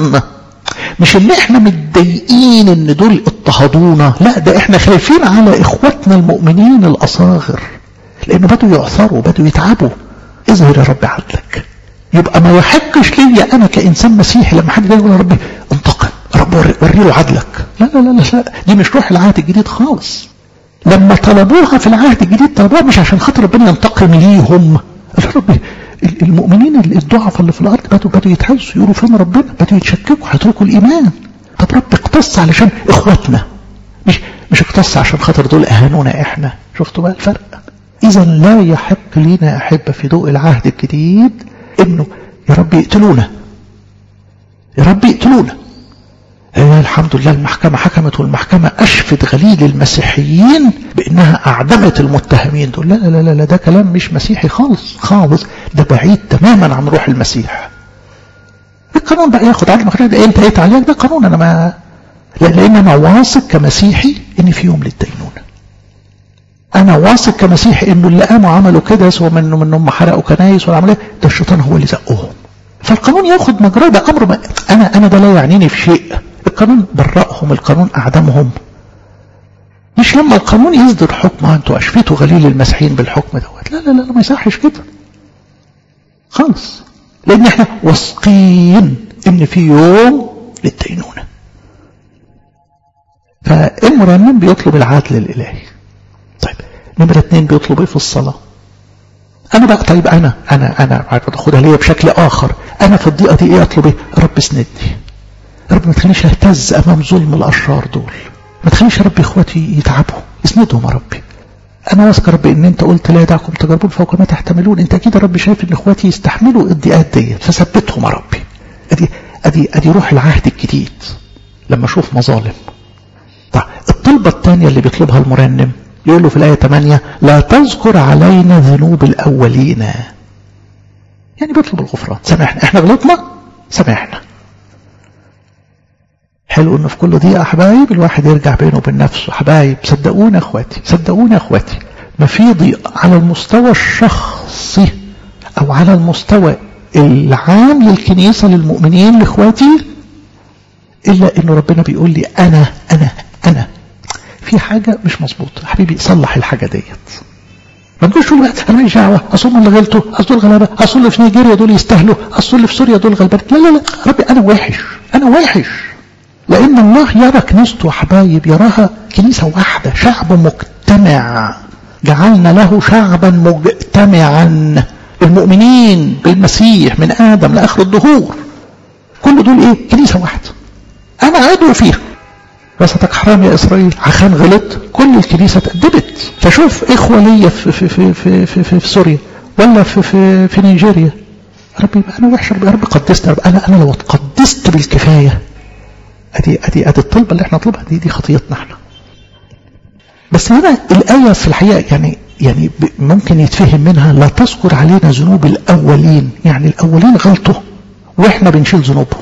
مش ان احنا متضايقين ان دول اضطهدونا، لا ده احنا خايفين على اخواتنا المؤمنين الاصاغر لانه بدوا يعثروا بدوا يتعبوا. اظهر يا رب عدلك. يبقى ما يحقش ليا انا كانسان مسيحي لما حد يقول يا رب انتقم، رب وري له عدلك. لا لا لا لا، دي مش روح العهد الجديد خالص. لما طلبوها في العهد الجديد طلبوها مش عشان خاطر ربنا ينتقم ليهم. يا رب المؤمنين الضعف اللي في الارض بدوا بدوا يتهزوا، يقولوا فين ربنا، بدوا يتشككوا، هيتركوا الايمان. طب رب اقتص علشان اخواتنا، مش مش اقتص عشان خاطر دول اهانونا احنا. شفتوا بقى الفرق؟ اذا لا يحق لنا احبه في ضوء العهد الجديد انه يا رب يقتلونا، يا رب يقتلونا. آه الحمد لله المحكمة حكمت، والمحكمة أشفت غليل المسيحيين بأنها أعدمت المتهمين دول. لا لا لا لا، ده كلام مش مسيحي خالص خالص، ده بعيد تماما عن روح المسيح. القانون بقى ياخد عدل مخرج، ده انت ايه عليك، ده قانون. انا ما لا، لان انا واثق كمسيحي ان في يوم للدينونة. انا واثق كمسيحي انه اللي قاموا عملوا كده سواء منهم انهم حرقوا كنايس ولا عملوا ايه، ده الشيطان هو اللي زقهم. فالقانون ياخد مجراه، ده امر ما انا انا ده لا يعنيني في شيء. القانون برأهم، القانون أعدمهم. مش لما القانون يصدر حكم انتوا أشفتوا غليل المسيحيين بالحكم دوت. لا لا لا، ما يصحش كده خالص، لأن احنا واثقين إن في يوم للدينونة. فالمرنم بيطلب العدل الإلهي. طيب نمرة اتنين بيطلب ايه في الصلاة؟ أنا بقى طيب أنا أنا أنا باخدها ليا بشكل آخر. أنا في الضيقة دي ايه أطلب ايه؟ رب اسندني. رب ما تخليش اهتز امام ظلم الاشرار دول، ما تخليش ربي اخواتي يتعبوا، اسندهم يا ربي. انا واثق ربي ان انت قلت لا يدعكم تجربون فوق ما تحتملون. انت اكيد ربي شايف ان اخواتي يستحملوا الضيقات ديت، فثبتهم يا ربي. ادي ادي ادي روح العهد الجديد لما اشوف مظالم. طيب الطلبه الثانيه اللي بيطلبها المرنم يقول له في الايه ثمانية لا تذكر علينا ذنوب الاولين. يعني بيطلب الغفران، سامحنا احنا غلطنا سامحنا. حلو انه في كل دقيقة حبايب الواحد يرجع بينه وبين نفسه. حبايب صدقونا اخواتي، صدقونا اخواتي، ما في ضيق على المستوى الشخصي او على المستوى العام للكنيسة للمؤمنين لاخواتي الا انه ربنا بيقول لي انا انا انا في حاجة مش مظبوطة. حبيبي صلح الحاجة ديت. ما تقولش له انا ماليش دعوه، اصل هم اللي غلطوا، اصل دول غلابه، اصل اللي في نيجيريا دول يستاهلوا، اصل اللي في سوريا دول غلبان. لا لا لا ربي انا وحش، انا وحش. لأن الله يرى كنيسته حبايب، يراها كنيسة واحدة، شعب مجتمع، جعلنا له شعبا مجتمعا. المؤمنين بالمسيح من آدم لآخر الدهور كل دول ايه؟ كنيسة واحدة، أنا عضو فيها. وسطك حرام يا إسرائيل، عشان غلط كل الكنيسة اتأدبت. فشوف إخوة ليا في, في, في, في, في, في, في سوريا ولا في, في, في نيجيريا، ربي أنا وحش، ربي, ربي قدست، ربي أنا, أنا لو اتقدست بالكفاية. ادي ادي ادي الطلبه اللي احنا نطلبها دي دي خطيتنا احنا. بس هنا الايه في الحقيقه يعني يعني ممكن يتفهم منها لا تذكر علينا ذنوب الاولين، يعني الاولين غلطوا واحنا بنشيل ذنوبهم.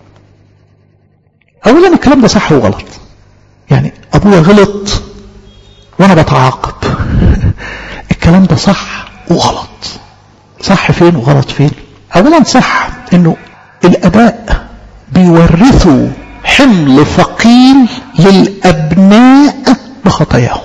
اولا الكلام ده صح وغلط. يعني ابويا غلط وانا بتعاقب الكلام ده صح وغلط. صح فين وغلط فين؟ اولا صح انه الاباء بيورثوا حمل ثقيل للأبناء بخطاياهم.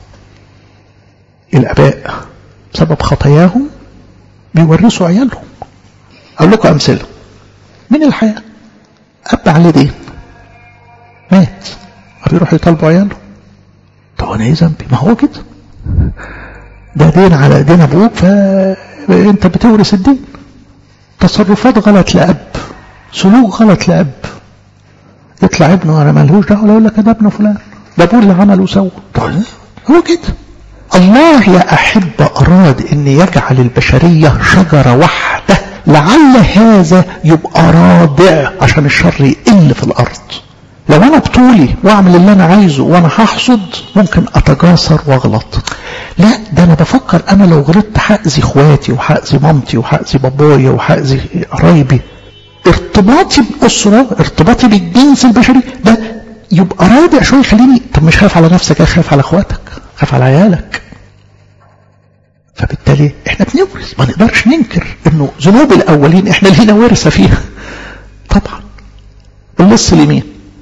الأباء بسبب خطاياهم بيورثوا عيالهم. أقول لكم أمثلة من الحياة. أب عليه دين مات، بيروح يطالبوا عياله. طب أنا إيه ذنبي؟ ما هو كده، ده دين على دين أبوك فأنت بتورث الدين. تصرفات غلط لأب، سلوك غلط لأب، يطلع ابنه انا مالهوش دعوه، يقول لك ده ابن فلان، ده ابوه اللي عمل وسوى. هو كده. الله يا احبه اراد ان يجعل البشريه شجره واحده فلعل هذا يبقى رادع عشان الشر يقل في الارض. لو انا بطولي واعمل اللي انا عايزه وانا هحصد ممكن اتجاسر واغلط. لا، ده انا بفكر انا لو غلطت هاذي اخواتي وهاذي مامتي وهاذي بابايا وهاذي قرايبي. ارتباطي باسره، ارتباطي بالجنس البشري ده يبقى رادع شويه يخليني طب مش خايف على نفسك، خايف على اخواتك، خايف على عيالك. فبالتالي احنا بنورث، ما نقدرش ننكر انه ذنوب الاولين احنا لينا ورثه فيها. طبعا اللص اليمين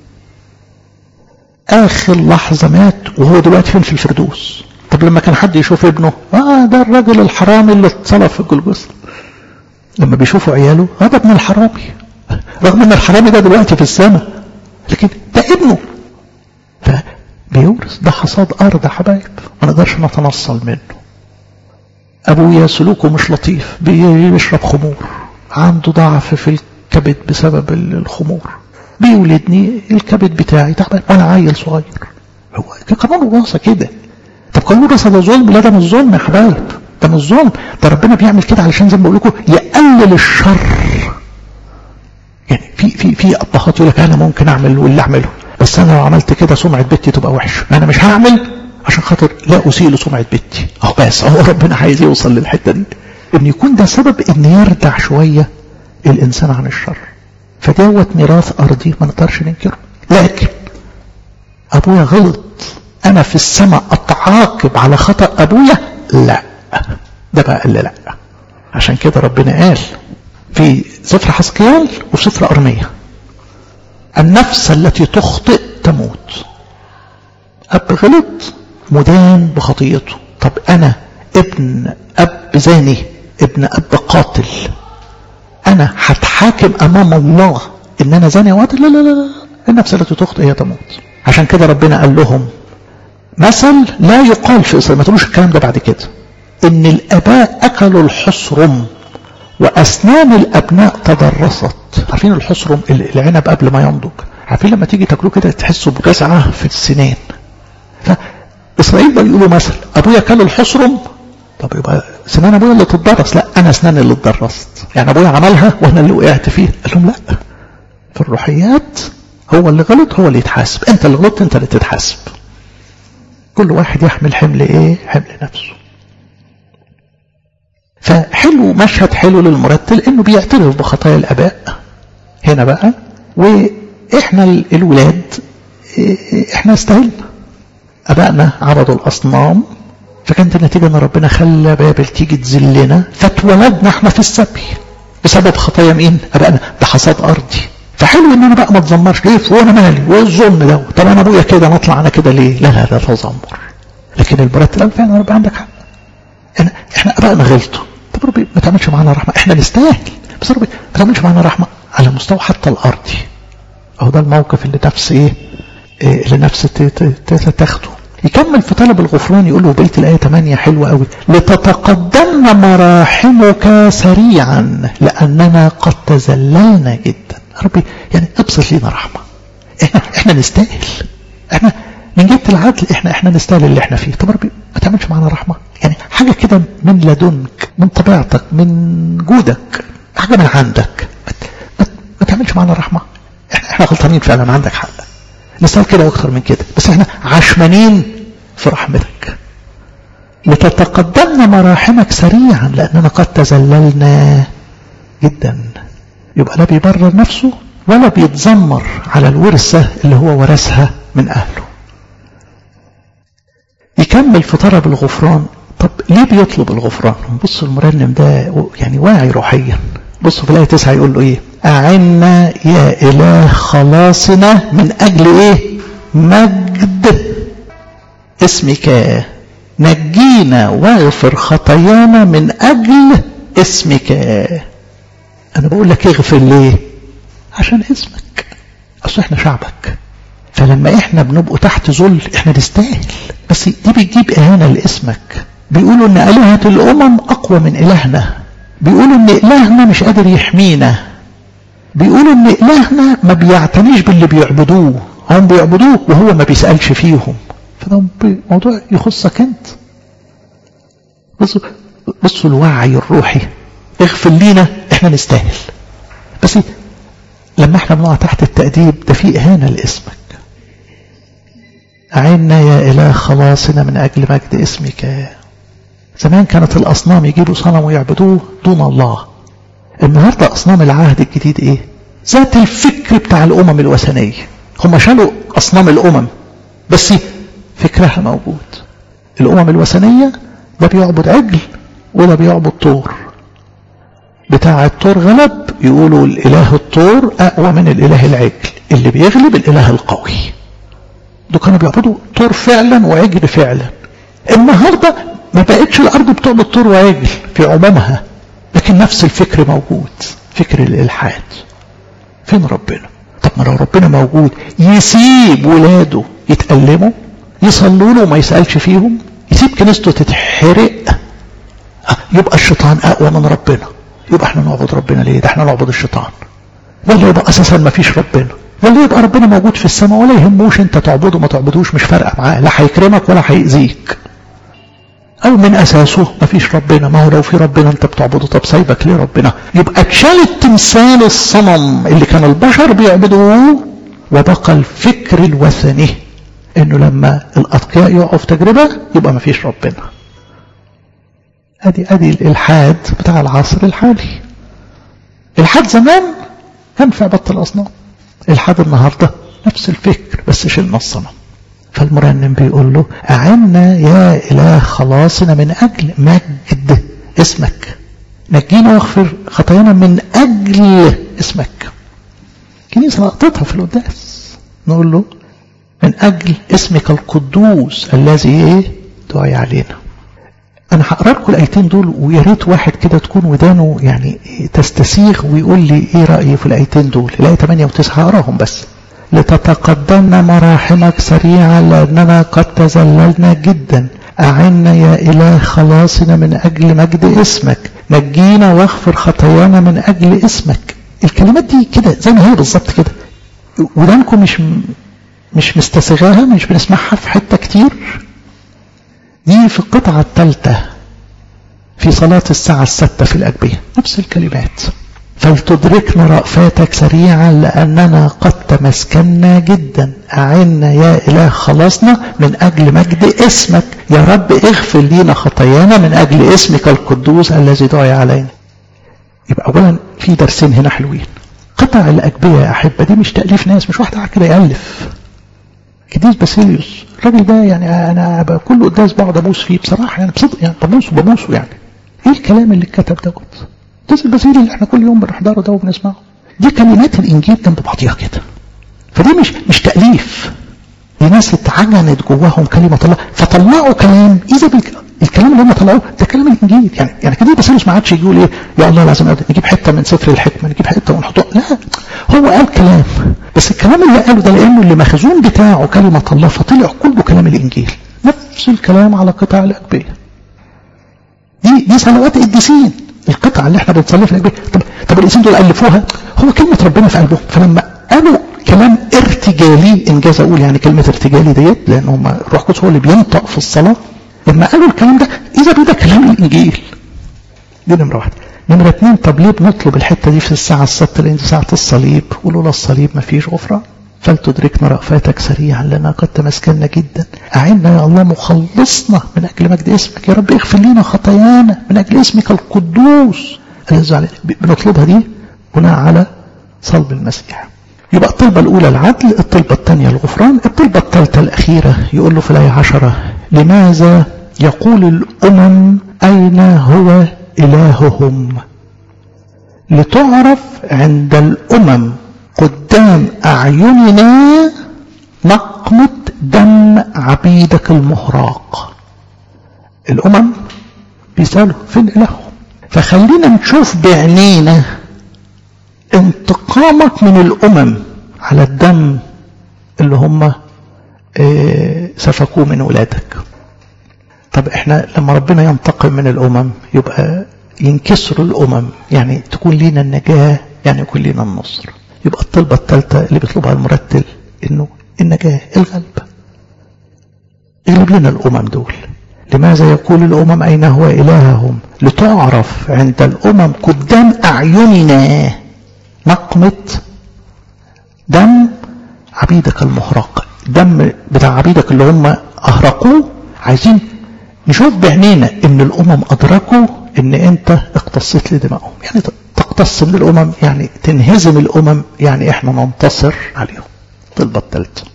اخر لحظه مات وهو دلوقتي فين؟ في الفردوس. طب لما كان حد يشوف ابنه اه ده الراجل الحرامي اللي اتصلب في الجلجثة. لما بيشوفوا عياله اه ده ابن الحرامي، رغم ان الحرامي ده دلوقتي في السماء لكن ده ابنه. فبيورث، ده حصاد ارض يا حبايب ما نقدرش نتنصل منه. ابويا سلوكه مش لطيف، بيشرب خمور، عنده ضعف في الكبد بسبب الخمور، بيولدني الكبد بتاعي تعبان وانا عيل صغير. هو قانون الوراثه كده. طب قانون الوراثه ده ظلم؟ لا ده مش ظلم يا حبايب، ده مش ظلم، ده ربنا بيعمل كده علشان زي ما بقول لكم يقلل الشر. يعني في في في ابهات يقول لك انا ممكن اعمل واللي اعمله، بس انا لو عملت كده سمعه بنتي تبقى وحشه، انا مش هعمل عشان خاطر لا اسيء لسمعه بنتي. اهو بس هو ربنا عايز يوصل للحته دي ان يكون ده سبب ان يردع شويه الانسان عن الشر. فدوت ميراث ارضي ما نقدرش ننكره. لكن ابويا غلط، انا في السماء اتعاقب على خطأ ابويا؟ لا، ده بقى اللي لا. عشان كده ربنا قال في سفر حزقيال وفي سفر ارميا النفس التي تخطئ تموت. اب غلط مدان بخطيئته. طب انا ابن اب زاني، ابن اب قاتل، انا هتحاكم امام الله ان انا زاني وقاتل؟ لا لا لا، النفس التي تخطئ هي تموت. عشان كده ربنا قال لهم مثل لا يقال في إسرائيل، ما تقولوش الكلام ده بعد كده، ان الاباء اكلوا الحصرم واسنان الابناء تضرست. عارفين الحصرم العنب قبل ما ينضج؟ عارفين لما تيجي تاكلوه كده تحسوا بجزعه في السنان. فاسرائيل بقى يقولوا مثل ابويا كل الحصرم، طب يبقى سنان ابويا اللي تتضرس؟ لا، انا اسناني اللي اتضرست، يعني ابويا عملها وانا اللي وقعت فيه. قال لهم لا، في الروحيات هو اللي غلط هو اللي يتحاسب، انت اللي غلطت انت اللي تتحاسب. كل واحد يحمل حمل ايه؟ حمل نفسه. فحلو، مشهد حلو للمرتل انه بيعترف بخطايا الاباء هنا بقى. واحنا الولاد احنا استهلنا، ابائنا عبدوا الاصنام، فكانت النتيجه ان ربنا خلى بابل تيجي تذلنا، فاتولدنا احنا في السبي بسبب خطايا مين؟ ابائنا. ده حصاد ارضي. فحلو ان انا بقى ما اتذمرش، ليه؟ وانا مالي وايه الظلم ده؟ طب انا ابويا كده نطلع انا كده ليه؟ لا لا لا تذمر. لكن المرتل قال فعلا ربي عندك حق، انا احنا ابائنا غلطوا، طب ربي ما تعملش معانا رحمه، احنا نستاهل، بس ربي ما تعملش معانا رحمه على مستوى حتى الارضي. اهو ده الموقف اللي نفس ايه, إيه اللي نفس تاخده. يكمل في طلب الغفران يقول له بيت الايه ثمانية حلوه قوي: لتتقدمنا مراحمك سريعا لاننا قد تذللنا جدا. ربي يعني ابسط لينا رحمه، احنا احنا نستاهل، احنا من جهه العدل احنا احنا نستاهل اللي احنا فيه. طب ربي ما تعملش معانا رحمه، يعني حاجه كده من لدنك، من طبيعتك، من جودك، حاجه من عندك، ما, ما تعملش معانا رحمه. احنا احنا غلطانين فعلا، عندك حق، نستاهل كده واكتر من كده، بس احنا عشمانين في رحمتك. لتتقدمنا مراحمك سريعا لاننا قد تذللنا جدا. يبقى لا بيبرر نفسه ولا بيتذمر على الورثة اللي هو ورثها من أهله. يكمل في طلب الغفران. طب ليه بيطلب الغفران؟ بصوا المرنم ده يعني واعي روحيا. بصوا في الآية تسعة يقول له إيه؟ أعنا يا إله خلاصنا من أجل إيه؟ مجد اسمك، نجينا واغفر خطايانا من أجل اسمك. أنا بقول لك اغفر ليه؟ عشان اسمك، أصل إحنا شعبك، فلما إحنا بنبقوا تحت ذل إحنا نستاهل، بس دي بتجيب إهانة لاسمك. بيقولوا إن آلهة الأمم أقوى من إلهنا، بيقولوا إن إلهنا مش قادر يحمينا، بيقولوا إن إلهنا ما بيعتنيش باللي بيعبدوه، هم بيعبدوه وهو ما بيسألش فيهم. فده موضوع يخصك أنت. بصوا بصوا الوعي الروحي. اغفر لينا، احنا نستاهل. بس لما احنا بنقع تحت التأديب ده في إهانة لاسمك. أعنا يا إله خلاصنا من أجل مجد اسمك. زمان كانت الأصنام يجيبوا صنم ويعبدوه دون الله. النهاردة أصنام العهد الجديد إيه؟ ذات الفكر بتاع الأمم الوثنية. هم شالوا أصنام الأمم بس فكرها موجود. الأمم الوثنية ده بيعبد عجل وده بيعبد طور. بتاع الطور غلب يقولوا الإله الطور أقوى من الإله العجل، اللي بيغلب الإله القوي. دول كانوا بيعبدوا طور فعلا وعجل فعلا. النهاردة ما بقتش الأرض بتعبد طور وعجل في عمومها، لكن نفس الفكر موجود، فكر الإلحاد. فين ربنا؟ طب ما لو ربنا موجود يسيب ولاده يتألموا، يصلوا له وما يسألش فيهم، يسيب كنيسته تتحرق؟ يبقى الشيطان أقوى من ربنا. يبقى احنا نعبد ربنا ليه؟ ده احنا نعبد الشيطان. ولا يبقى أساسا ما فيش ربنا، ولا يبقى ربنا موجود في السماء ولا يهموش انت تعبده ما تعبدوش، مش فارقة معاه، لا هيكرمك ولا هيأذيك. أو من أساسه ما فيش ربنا. ما هو لو في ربنا أنت بتعبده، طب سايبك ليه ربنا؟ يبقى اتشال التمثال الصنم اللي كان البشر بيعبدوه، وبقى الفكر الوثني إنه لما الأتقياء يقعوا في تجربة يبقى ما فيش ربنا. أدي أدي الإلحاد بتاع العصر الحالي. الحاد زمان كان في عبادة الأصنام، الحاد النهاردة نفس الفكر بس شلنا الصنم. فالمرنم بيقول له أعنا يا إله خلاصنا من أجل مجد اسمك، نجينا واغفر خطايانا من أجل اسمك. كنيسة لقطتها في القداس نقول له من أجل اسمك القدوس الذي دعي علينا. أنا هقرأ لكم الآيتين دول، ويا ريت واحد كده تكون ودانه يعني تستسيغ ويقول لي إيه رأيي في الآيتين دول. الآية ثمانية وتسعة هقراهم بس. لتتقدمنا مراحمك سريعا لأننا قد تزللنا جدا. أعنا يا إله خلاصنا من أجل مجد اسمك، نجينا واغفر خطايانا من أجل اسمك. الكلمات دي كده زي ما هي بالظبط كده، ودانكم مش مش مستسغاها، مش بنسمعها في حتة كتير. دي في القطعة الثالثة في صلاة الساعة الستة في الأجبية، نفس الكلمات. فلتدركنا رأفاتك سريعا لأننا قد تمسكنا جدا. أعنا يا إله خلاصنا من أجل مجد اسمك. يا رب اغفر لنا خطايانا من أجل اسمك القدوس الذي دعي علينا. يبقى أولا في درسين هنا حلوين. قطع الأجبية يا أحبة دي مش تأليف ناس، مش واحد قاعد كده يألف. قديس باسيليوس الراجل ده يعني أنا كل قداس بقعد أبوس فيه بصراحة، يعني بصدق يعني ببوسه ببوسه يعني. إيه الكلام اللي اتكتب ده؟ قداس الباسيلي اللي احنا كل يوم بنحضره ده وبنسمعه، دي كلمات الإنجيل جنب بعضيها كده. فدي مش مش تأليف، دي ناس اتعجنت جواهم كلمة الله فطلعوا كلام. إذا الكلام اللي هم طلعوه ده كلام الإنجيل. يعني يعني كده باسيليوس ما عادش يقول إيه يا الله لازم نجيب حتة من سفر الحكمة، نجيب حتة ونحطها، لا، هو قال كلام، بس الكلام اللي قاله ده لأنه اللي مخزون بتاعه كلمة الله فطلع كله كلام الإنجيل. نفس الكلام على قطع الأجبية. دي دي صلوات القديسين، القطعة اللي احنا بنصليها في الأجبية. طب طب القديسين دول ألفوها، هو كلمة ربنا في قلبهم. فلما قالوا كلام ارتجالي، إنجاز أقول يعني كلمة ارتجالي ديت لأن هم الروح القدس هو اللي بينطق في الصلاة. لما قالوا الكلام ده إذا بده كلام الإنجيل. دي نمرة واحدة. نمرة اثنين، طب ليه بنطلب الحتة دي في الساعة الستة؟ لأن ساعة الصليب، ولولا الصليب ما فيش غفران. فلتدركنا رأفاتك سريعا لأننا قد تمسكنا جدا. أعنا يا الله مخلصنا من أجل مجد اسمك. يا رب اغفر لنا خطايانا من أجل اسمك القدوس الذي علينا. بنطلبها دي بناء على صلب المسيح. يبقى الطلبة الأولى العدل، الطلبة الثانية الغفران، الطلبة الثالثة الأخيرة يقول له في الآية عشرة لماذا يقول الأمم أين هو إلههم؟ لتعرف عند الأمم قدام أعيننا نقمة دم عبيدك المهراق. الأمم بيسألوا فين إلههم؟ فخلينا نشوف بعينينا انتقامك من الأمم على الدم اللي هم اه سفكوه من ولادك. طب احنا لما ربنا ينتقم من الأمم يبقى ينكسروا الأمم، يعني تكون لنا النجاة، يعني يكون لنا النصر. يبقى الطلبة الثالثة اللي بيطلبها المرتل انه النجاة، الغلبة. اغلب لنا الأمم دول. لماذا يقول الأمم أين هو إلههم؟ لتعرف عند الأمم قدام أعيننا نقمة دم عبيدك المهرق. دم بتاع عبيدك اللي هم أهرقوه، عايزين نشوف بعينينا إن الأمم أدركوا إن أنت اقتصت لدمائهم. يعني تقتص من الأمم، يعني تنهزم الأمم، يعني إحنا ننتصر عليهم. طلبة الثالثة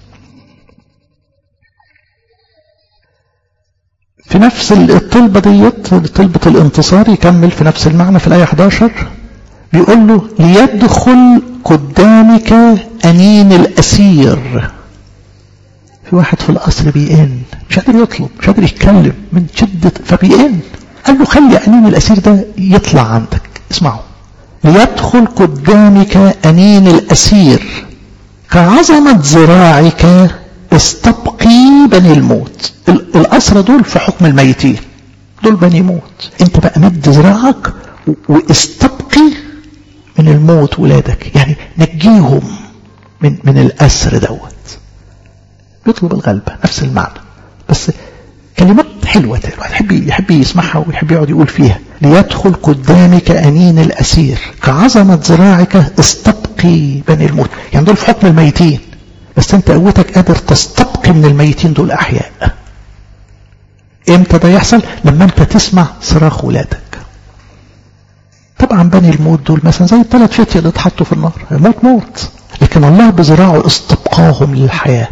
في نفس الطلبة ديت، طلبة الانتصار، يكمل في نفس المعنى في الآية إحدى عشر بيقول له ليدخل قدامك أنين الأسير. في واحد في القصر بيئن، مش قادر يطلب، مش قادر يتكلم من شدة فبيئن. قال له خلي أنين الأسير ده يطلع عندك. اسمعوا، ليدخل قدامك أنين الأسير كعظمة ذراعك استبقي بني الموت. الأسرى دول في حكم الميتين، دول بني موت. انت بقى مد ذراعك واستبقي من الموت ولادك، يعني نجيهم من من الأسر دوت. يطلب الغلبة، نفس المعنى، بس كلمات حلوة الواحد يحب يحب يسمعها ويحب يقعد يقول فيها. ليدخل قدامك أنين الأسير كعظمة ذراعك استبقي بني الموت. يعني دول في حكم الميتين، بس انت قوتك قادر تستبقي من الميتين دول أحياء. امتى ده يحصل؟ لما انت تسمع صراخ ولادك. طبعا بني الموت دول مثلا زي الثلاث فتية اللي اتحطوا في النار، موت موت، لكن الله بذراعه استبقاهم للحياة.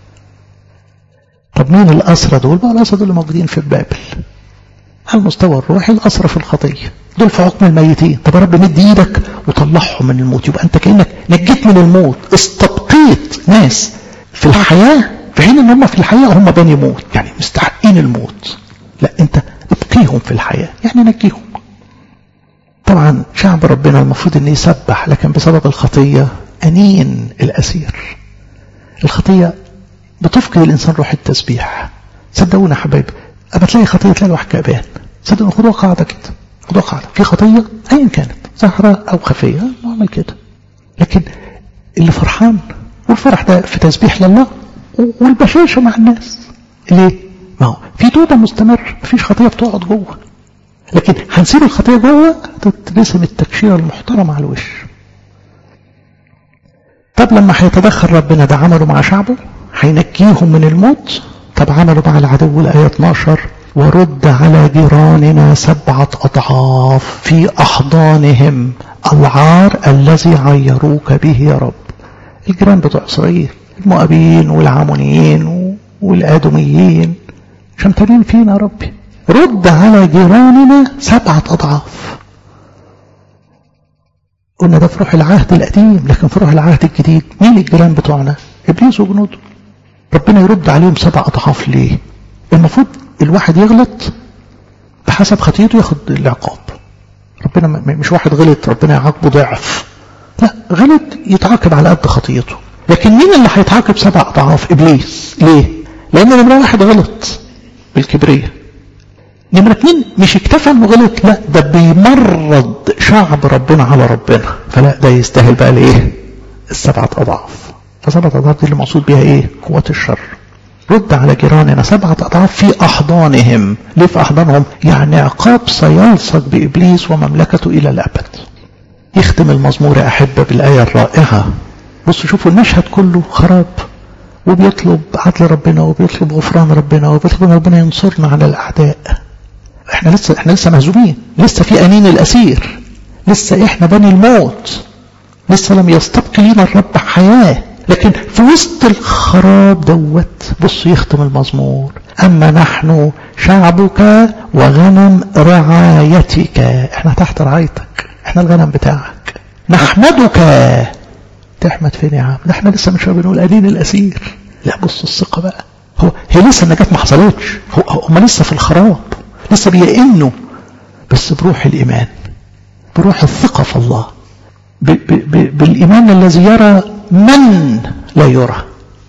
طب مين الأسرى دول؟ بقى الأسرى دول اللي موجودين في بابل على المستوى الروحي، الأسرى في الخطية، دول في حكم الميتين. طب يا رب مد ايدك وطلعهم من الموت، يبقى انت كأنك نجيت من الموت، استبقيت ناس في الحياة، في حين ان هم في الحياة هم بني موت، يعني مستحقين الموت. لا، انت ابقيهم في الحياة، يعني نجيهم. طبعا شعب ربنا المفروض ان يسبح، لكن بسبب الخطية أنين الأسير. الخطية بتفقد الإنسان روح التسبيح. صدقونا يا حبايب، أما تلاقي خطية تلاقي الواحد كأبان. صدقوا، خدوها قاعدة كده، خدوها قاعدة. في خطية أيا كانت، ظاهرة أو خفية، نعمل كده. لكن اللي فرحان، والفرح ده في تسبيح لله والبشاشة مع الناس. ليه؟ ما هو في توبة مستمر، مفيش خطية بتقعد جوه. لكن هنسيب الخطية جوه تترسم التكشيرة المحترمة على الوش. طب لما هيتدخل ربنا، ده عمله مع شعبه، هينجيهم من الموت. طب عمله مع العدو، الآية اتناشر ورد على جيراننا سبعة أضعاف في أحضانهم العار الذي عيروك به يا رب. الجيران بتوع إسرائيل، المؤابين والعمونيين والآدميين شمتانين فينا يا ربي. رد على جيراننا سبعة أضعاف. قلنا ده في روح العهد القديم، لكن في روح العهد الجديد مين الجيران بتوعنا؟ إبليس وجنوده. ربنا يرد عليهم سبع أضعاف. ليه؟ المفروض الواحد يغلط بحسب خطيته ياخد العقاب. ربنا مش واحد غلط ربنا يعاقبه ضعف، لا، غلط يتعاقب على قد خطيته. لكن مين اللي هيتعاقب سبع أضعاف؟ إبليس. ليه؟ لأن نمرة واحد غلط بالكبرية. نمرة اتنين مش اكتفى انه غلط، لا، ده بيمرض شعب ربنا على ربنا، فلا ده يستاهل بقى الايه؟ السبعة أضعاف. فسبعة أضعاف دي اللي مقصود بها ايه؟ قوة الشر. رد على جيراننا سبعة أضعاف في أحضانهم. ليه في أحضانهم؟ يعني عقاب سيلصق بإبليس ومملكته إلى الأبد. يختم المزمور يا أحبة بالآية الرائعة. بصوا شوفوا المشهد كله خراب، وبيطلب عدل ربنا، وبيطلب غفران ربنا، وبيطلب ربنا ينصرنا على الأعداء. احنا لسه احنا لسه مهزومين، لسه في أنين الأسير، لسه احنا بني الموت، لسه لم يستبق لنا الرب حياة. لكن في وسط الخراب دوت بص يختم المزمور: أما نحن شعبك وغنم رعايتك. احنا تحت رعايتك، احنا الغنم بتاعك. نحمدك. تحمد فين يا عم؟ ده احنا لسه مش بنقول أنين الأسير. لا، بص الثقة بقى. هو هي لسه النجاة ما حصلتش، هم لسه في الخراب، لسه بيئنوا، بس بروح الإيمان، بروح الثقة في الله، ب ب ب بالإيمان الذي يرى من لا يرى.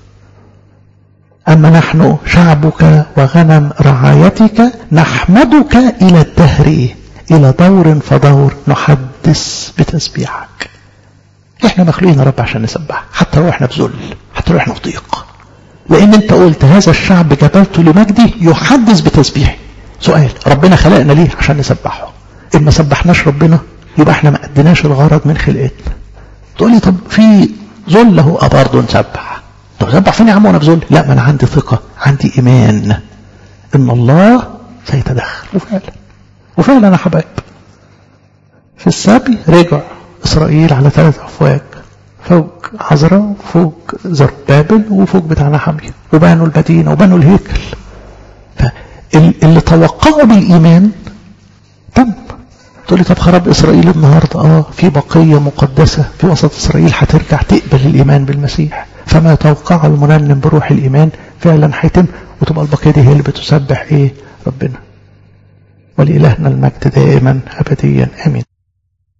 أما نحن شعبك وغنم رعايتك نحمدك إلى الدهر، إلى دور فدور نحدث بتسبيحك. احنا مخلوقين يا رب عشان نسبح، حتى لو احنا في ذل، حتى لو احنا في ضيق، لان انت قلت هذا الشعب جبلته لمجدي يحدث بتسبيحي. سؤال، ربنا خلقنا ليه؟ عشان نسبحه. ان ما سبحناش ربنا يبقى احنا ما اديناش الغرض من خلقتنا. تقول لي طب في ذل اهو، برضه نسبح. طب نسبح فين يا عم وانا بذل؟ لا، ما انا عندي ثقه، عندي ايمان ان الله سيتدخل. وفعلا وفعلا يا حبايب في السبي رجع اسرائيل على ثلاث افواج، فوج عذراء وفوج زربابل وفوج بتاع نحمية، وبنوا المدينه وبنوا الهيكل. فاللي توقعوا بالايمان تم. تقول لي طب خراب اسرائيل النهارده، اه في بقيه مقدسه في وسط اسرائيل هترجع تقبل الايمان بالمسيح. فما توقعه المرنم بروح الايمان فعلا هيتم، وتبقى البقيه دي هي اللي بتسبح ايه؟ ربنا. ولإلهنا المجد دائما ابديا امين.